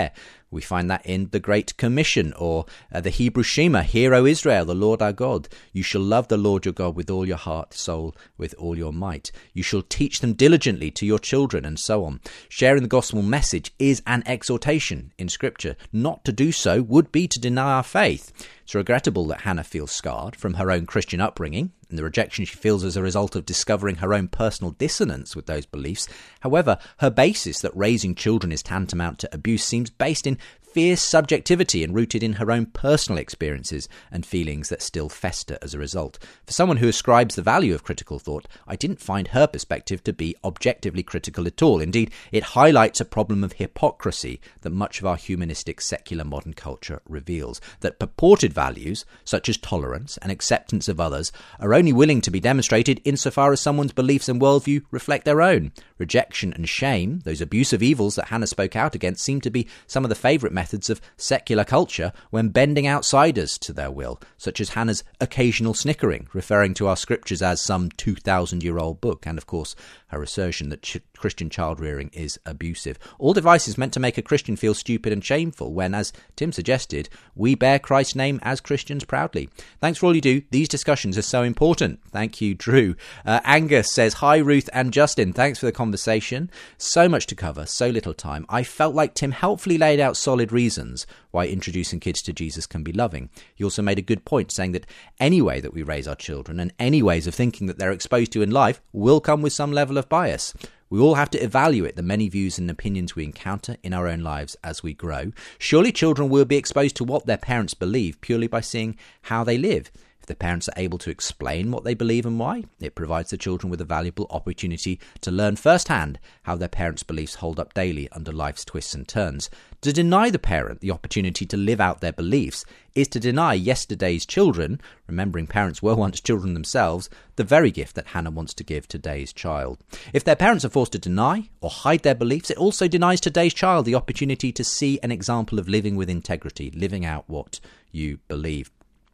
We find that in the Great Commission, or the Hebrew Shema, Hear, O Israel, the Lord our God. You shall love the Lord your God with all your heart, soul, with all your might. You shall teach them diligently to your children, and so on. Sharing the gospel message is an exhortation in Scripture. Not to do so would be to deny our faith. It's regrettable that Hannah feels scarred from her own Christian upbringing and the rejection she feels as a result of discovering her own personal dissonance with those beliefs. However, her basis that raising children is tantamount to abuse seems based in fierce subjectivity and rooted in her own personal experiences and feelings that still fester as a result. For someone who ascribes the value of critical thought, I didn't find her perspective to be objectively critical at all. Indeed, it highlights a problem of hypocrisy that much of our humanistic secular modern culture reveals, that purported values, such as tolerance and acceptance of others, are only willing to be demonstrated insofar as someone's beliefs and worldview reflect their own. Rejection and shame, those abusive evils that Hannah spoke out against, seem to be some of the favourite methods of secular culture when bending outsiders to their will, such as Hannah's occasional snickering, referring to our scriptures as some 2,000-year-old book, and of course her assertion that Christian child-rearing is abusive. All devices meant to make a Christian feel stupid and shameful when, as Tim suggested, we bear Christ's name as Christians proudly. Thanks for all you do. These discussions are so important. Thank you, Drew. Angus says, hi, Ruth and Justin. Thanks for the conversation. So much to cover, so little time. I felt like Tim helpfully laid out solid reasons why introducing kids to Jesus can be loving. He also made a good point, saying that any way that we raise our children and any ways of thinking that they're exposed to in life will come with some level of bias. We all have to evaluate the many views and opinions we encounter in our own lives as we grow. Surely children will be exposed to what their parents believe purely by seeing how they live. If the parents are able to explain what they believe and why, it provides the children with a valuable opportunity to learn firsthand how their parents' beliefs hold up daily under life's twists and turns. To deny the parent the opportunity to live out their beliefs is to deny yesterday's children, remembering parents were once children themselves, the very gift that Hannah wants to give today's child. If their parents are forced to deny or hide their beliefs, it also denies today's child the opportunity to see an example of living with integrity, living out what you believe.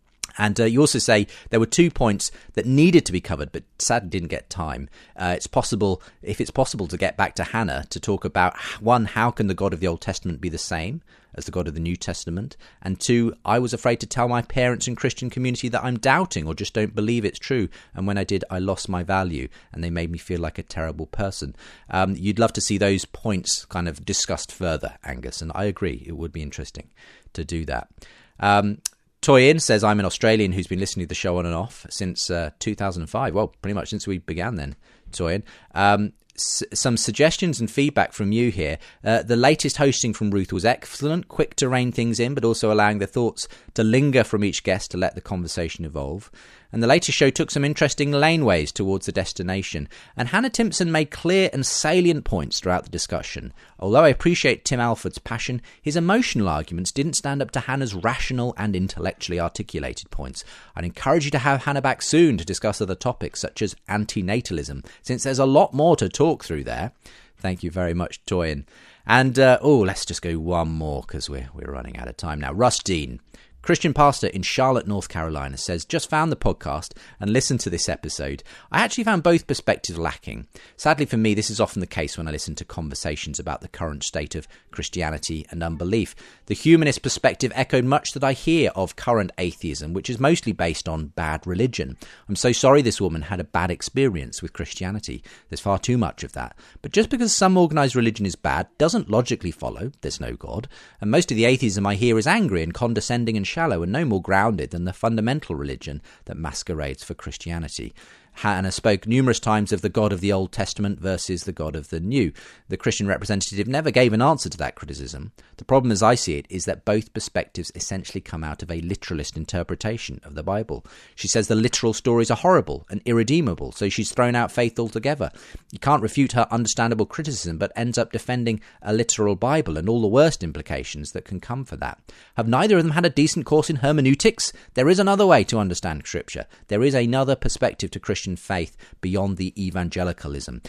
And you also say there were 2 points that needed to be covered, but sadly didn't get time. It's possible to get back to Hannah to talk about, one, how can the God of the Old Testament be the same as the God of the New Testament? And two, I was afraid to tell my parents and Christian community that I'm doubting or just don't believe it's true. And when I did, I lost my value and they made me feel like a terrible person. You'd love to see those points kind of discussed further, Angus, and I agree. It would be interesting to do that. Toyin says, I'm an Australian who's been listening to the show on and off since 2005. Well, pretty much since we began then, Toyin. Some suggestions and feedback from you here. The latest hosting from Ruth was excellent, quick to rein things in, but also allowing the thoughts to linger from each guest to let the conversation evolve. And the latest show took some interesting laneways towards the destination. And Hannah Timpson made clear and salient points throughout the discussion. Although I appreciate Tim Alford's passion, his emotional arguments didn't stand up to Hannah's rational and intellectually articulated points. I'd encourage you to have Hannah back soon to discuss other topics such as antinatalism, since there's a lot more to talk through there. Thank you very much, Toyin. And, let's just go one more because we're running out of time now. Russ Dean, Christian pastor in Charlotte, North Carolina, says, just found the podcast and listened to this episode. I actually found both perspectives lacking. Sadly for me, this is often the case when I listen to conversations about the current state of Christianity and unbelief. The humanist perspective echoed much that I hear of current atheism, which is mostly based on bad religion. I'm so sorry this woman had a bad experience with Christianity. There's far too much of that. But just because some organised religion is bad doesn't logically follow there's no God. And most of the atheism I hear is angry and condescending and shallow and no more grounded than the fundamental religion that masquerades for Christianity. Hannah spoke numerous times of the God of the Old Testament versus the God of the New. The Christian representative never gave an answer to that criticism. The problem as I see it is that both perspectives essentially come out of a literalist interpretation of the Bible. She says the literal stories are horrible and irredeemable, so she's thrown out faith altogether. You can't refute her understandable criticism, but ends up defending a literal Bible and all the worst implications that can come for that. Have neither of them had a decent course in hermeneutics? There is another way to understand Scripture. There is another perspective to Christian faith beyond the evangelicalism.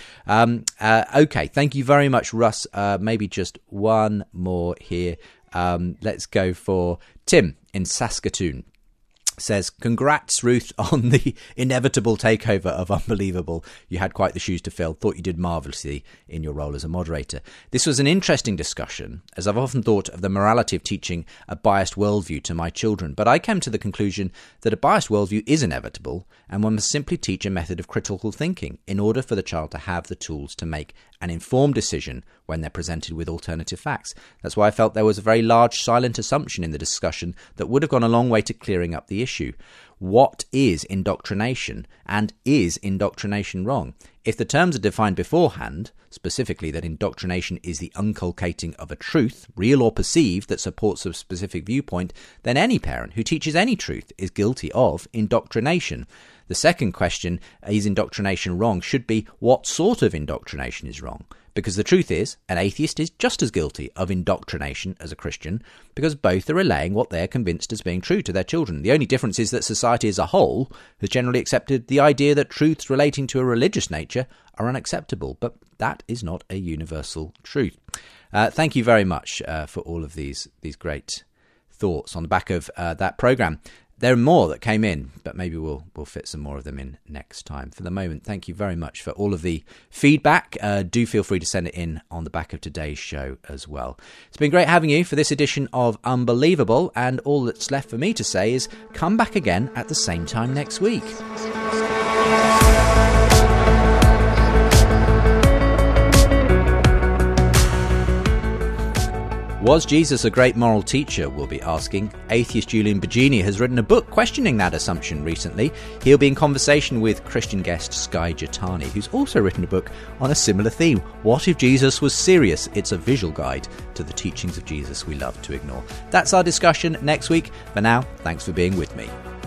Okay, thank you very much, Russ. Maybe just one more here. Let's go for Tim in Saskatoon. says, congrats, Ruth, on the inevitable takeover of Unbelievable. You had quite the shoes to fill. Thought you did marvellously in your role as a moderator. This was an interesting discussion, as I've often thought of the morality of teaching a biased worldview to my children. But I came to the conclusion that a biased worldview is inevitable, and one must simply teach a method of critical thinking in order for the child to have the tools to make an informed decision when they're presented with alternative facts. That's why I felt there was a very large silent assumption in the discussion that would have gone a long way to clearing up the issue. What is indoctrination, and is indoctrination wrong? If the terms are defined beforehand, specifically that indoctrination is the inculcating of a truth, real or perceived, that supports a specific viewpoint, then any parent who teaches any truth is guilty of indoctrination. The second question, is indoctrination wrong, should be what sort of indoctrination is wrong? Because the truth is, an atheist is just as guilty of indoctrination as a Christian, because both are relaying what they're convinced as being true to their children. The only difference is that society as a whole has generally accepted the idea that truths relating to a religious nature are unacceptable, but that is not a universal truth. Thank you very much for all of these great thoughts on the back of that programme. There are more that came in, but maybe we'll fit some more of them in next time. For the moment, thank you very much for all of the feedback. Do feel free to send it in on the back of today's show as well. It's been great having you for this edition of Unbelievable, and all that's left for me to say is come back again at the same time next week. Was Jesus a great moral teacher, we'll be asking. Atheist Julian Baggini has written a book questioning that assumption recently. He'll be in conversation with Christian guest Skye Jethani, who's also written a book on a similar theme. What if Jesus was serious? It's a visual guide to the teachings of Jesus we love to ignore. That's our discussion next week. For now, thanks for being with me.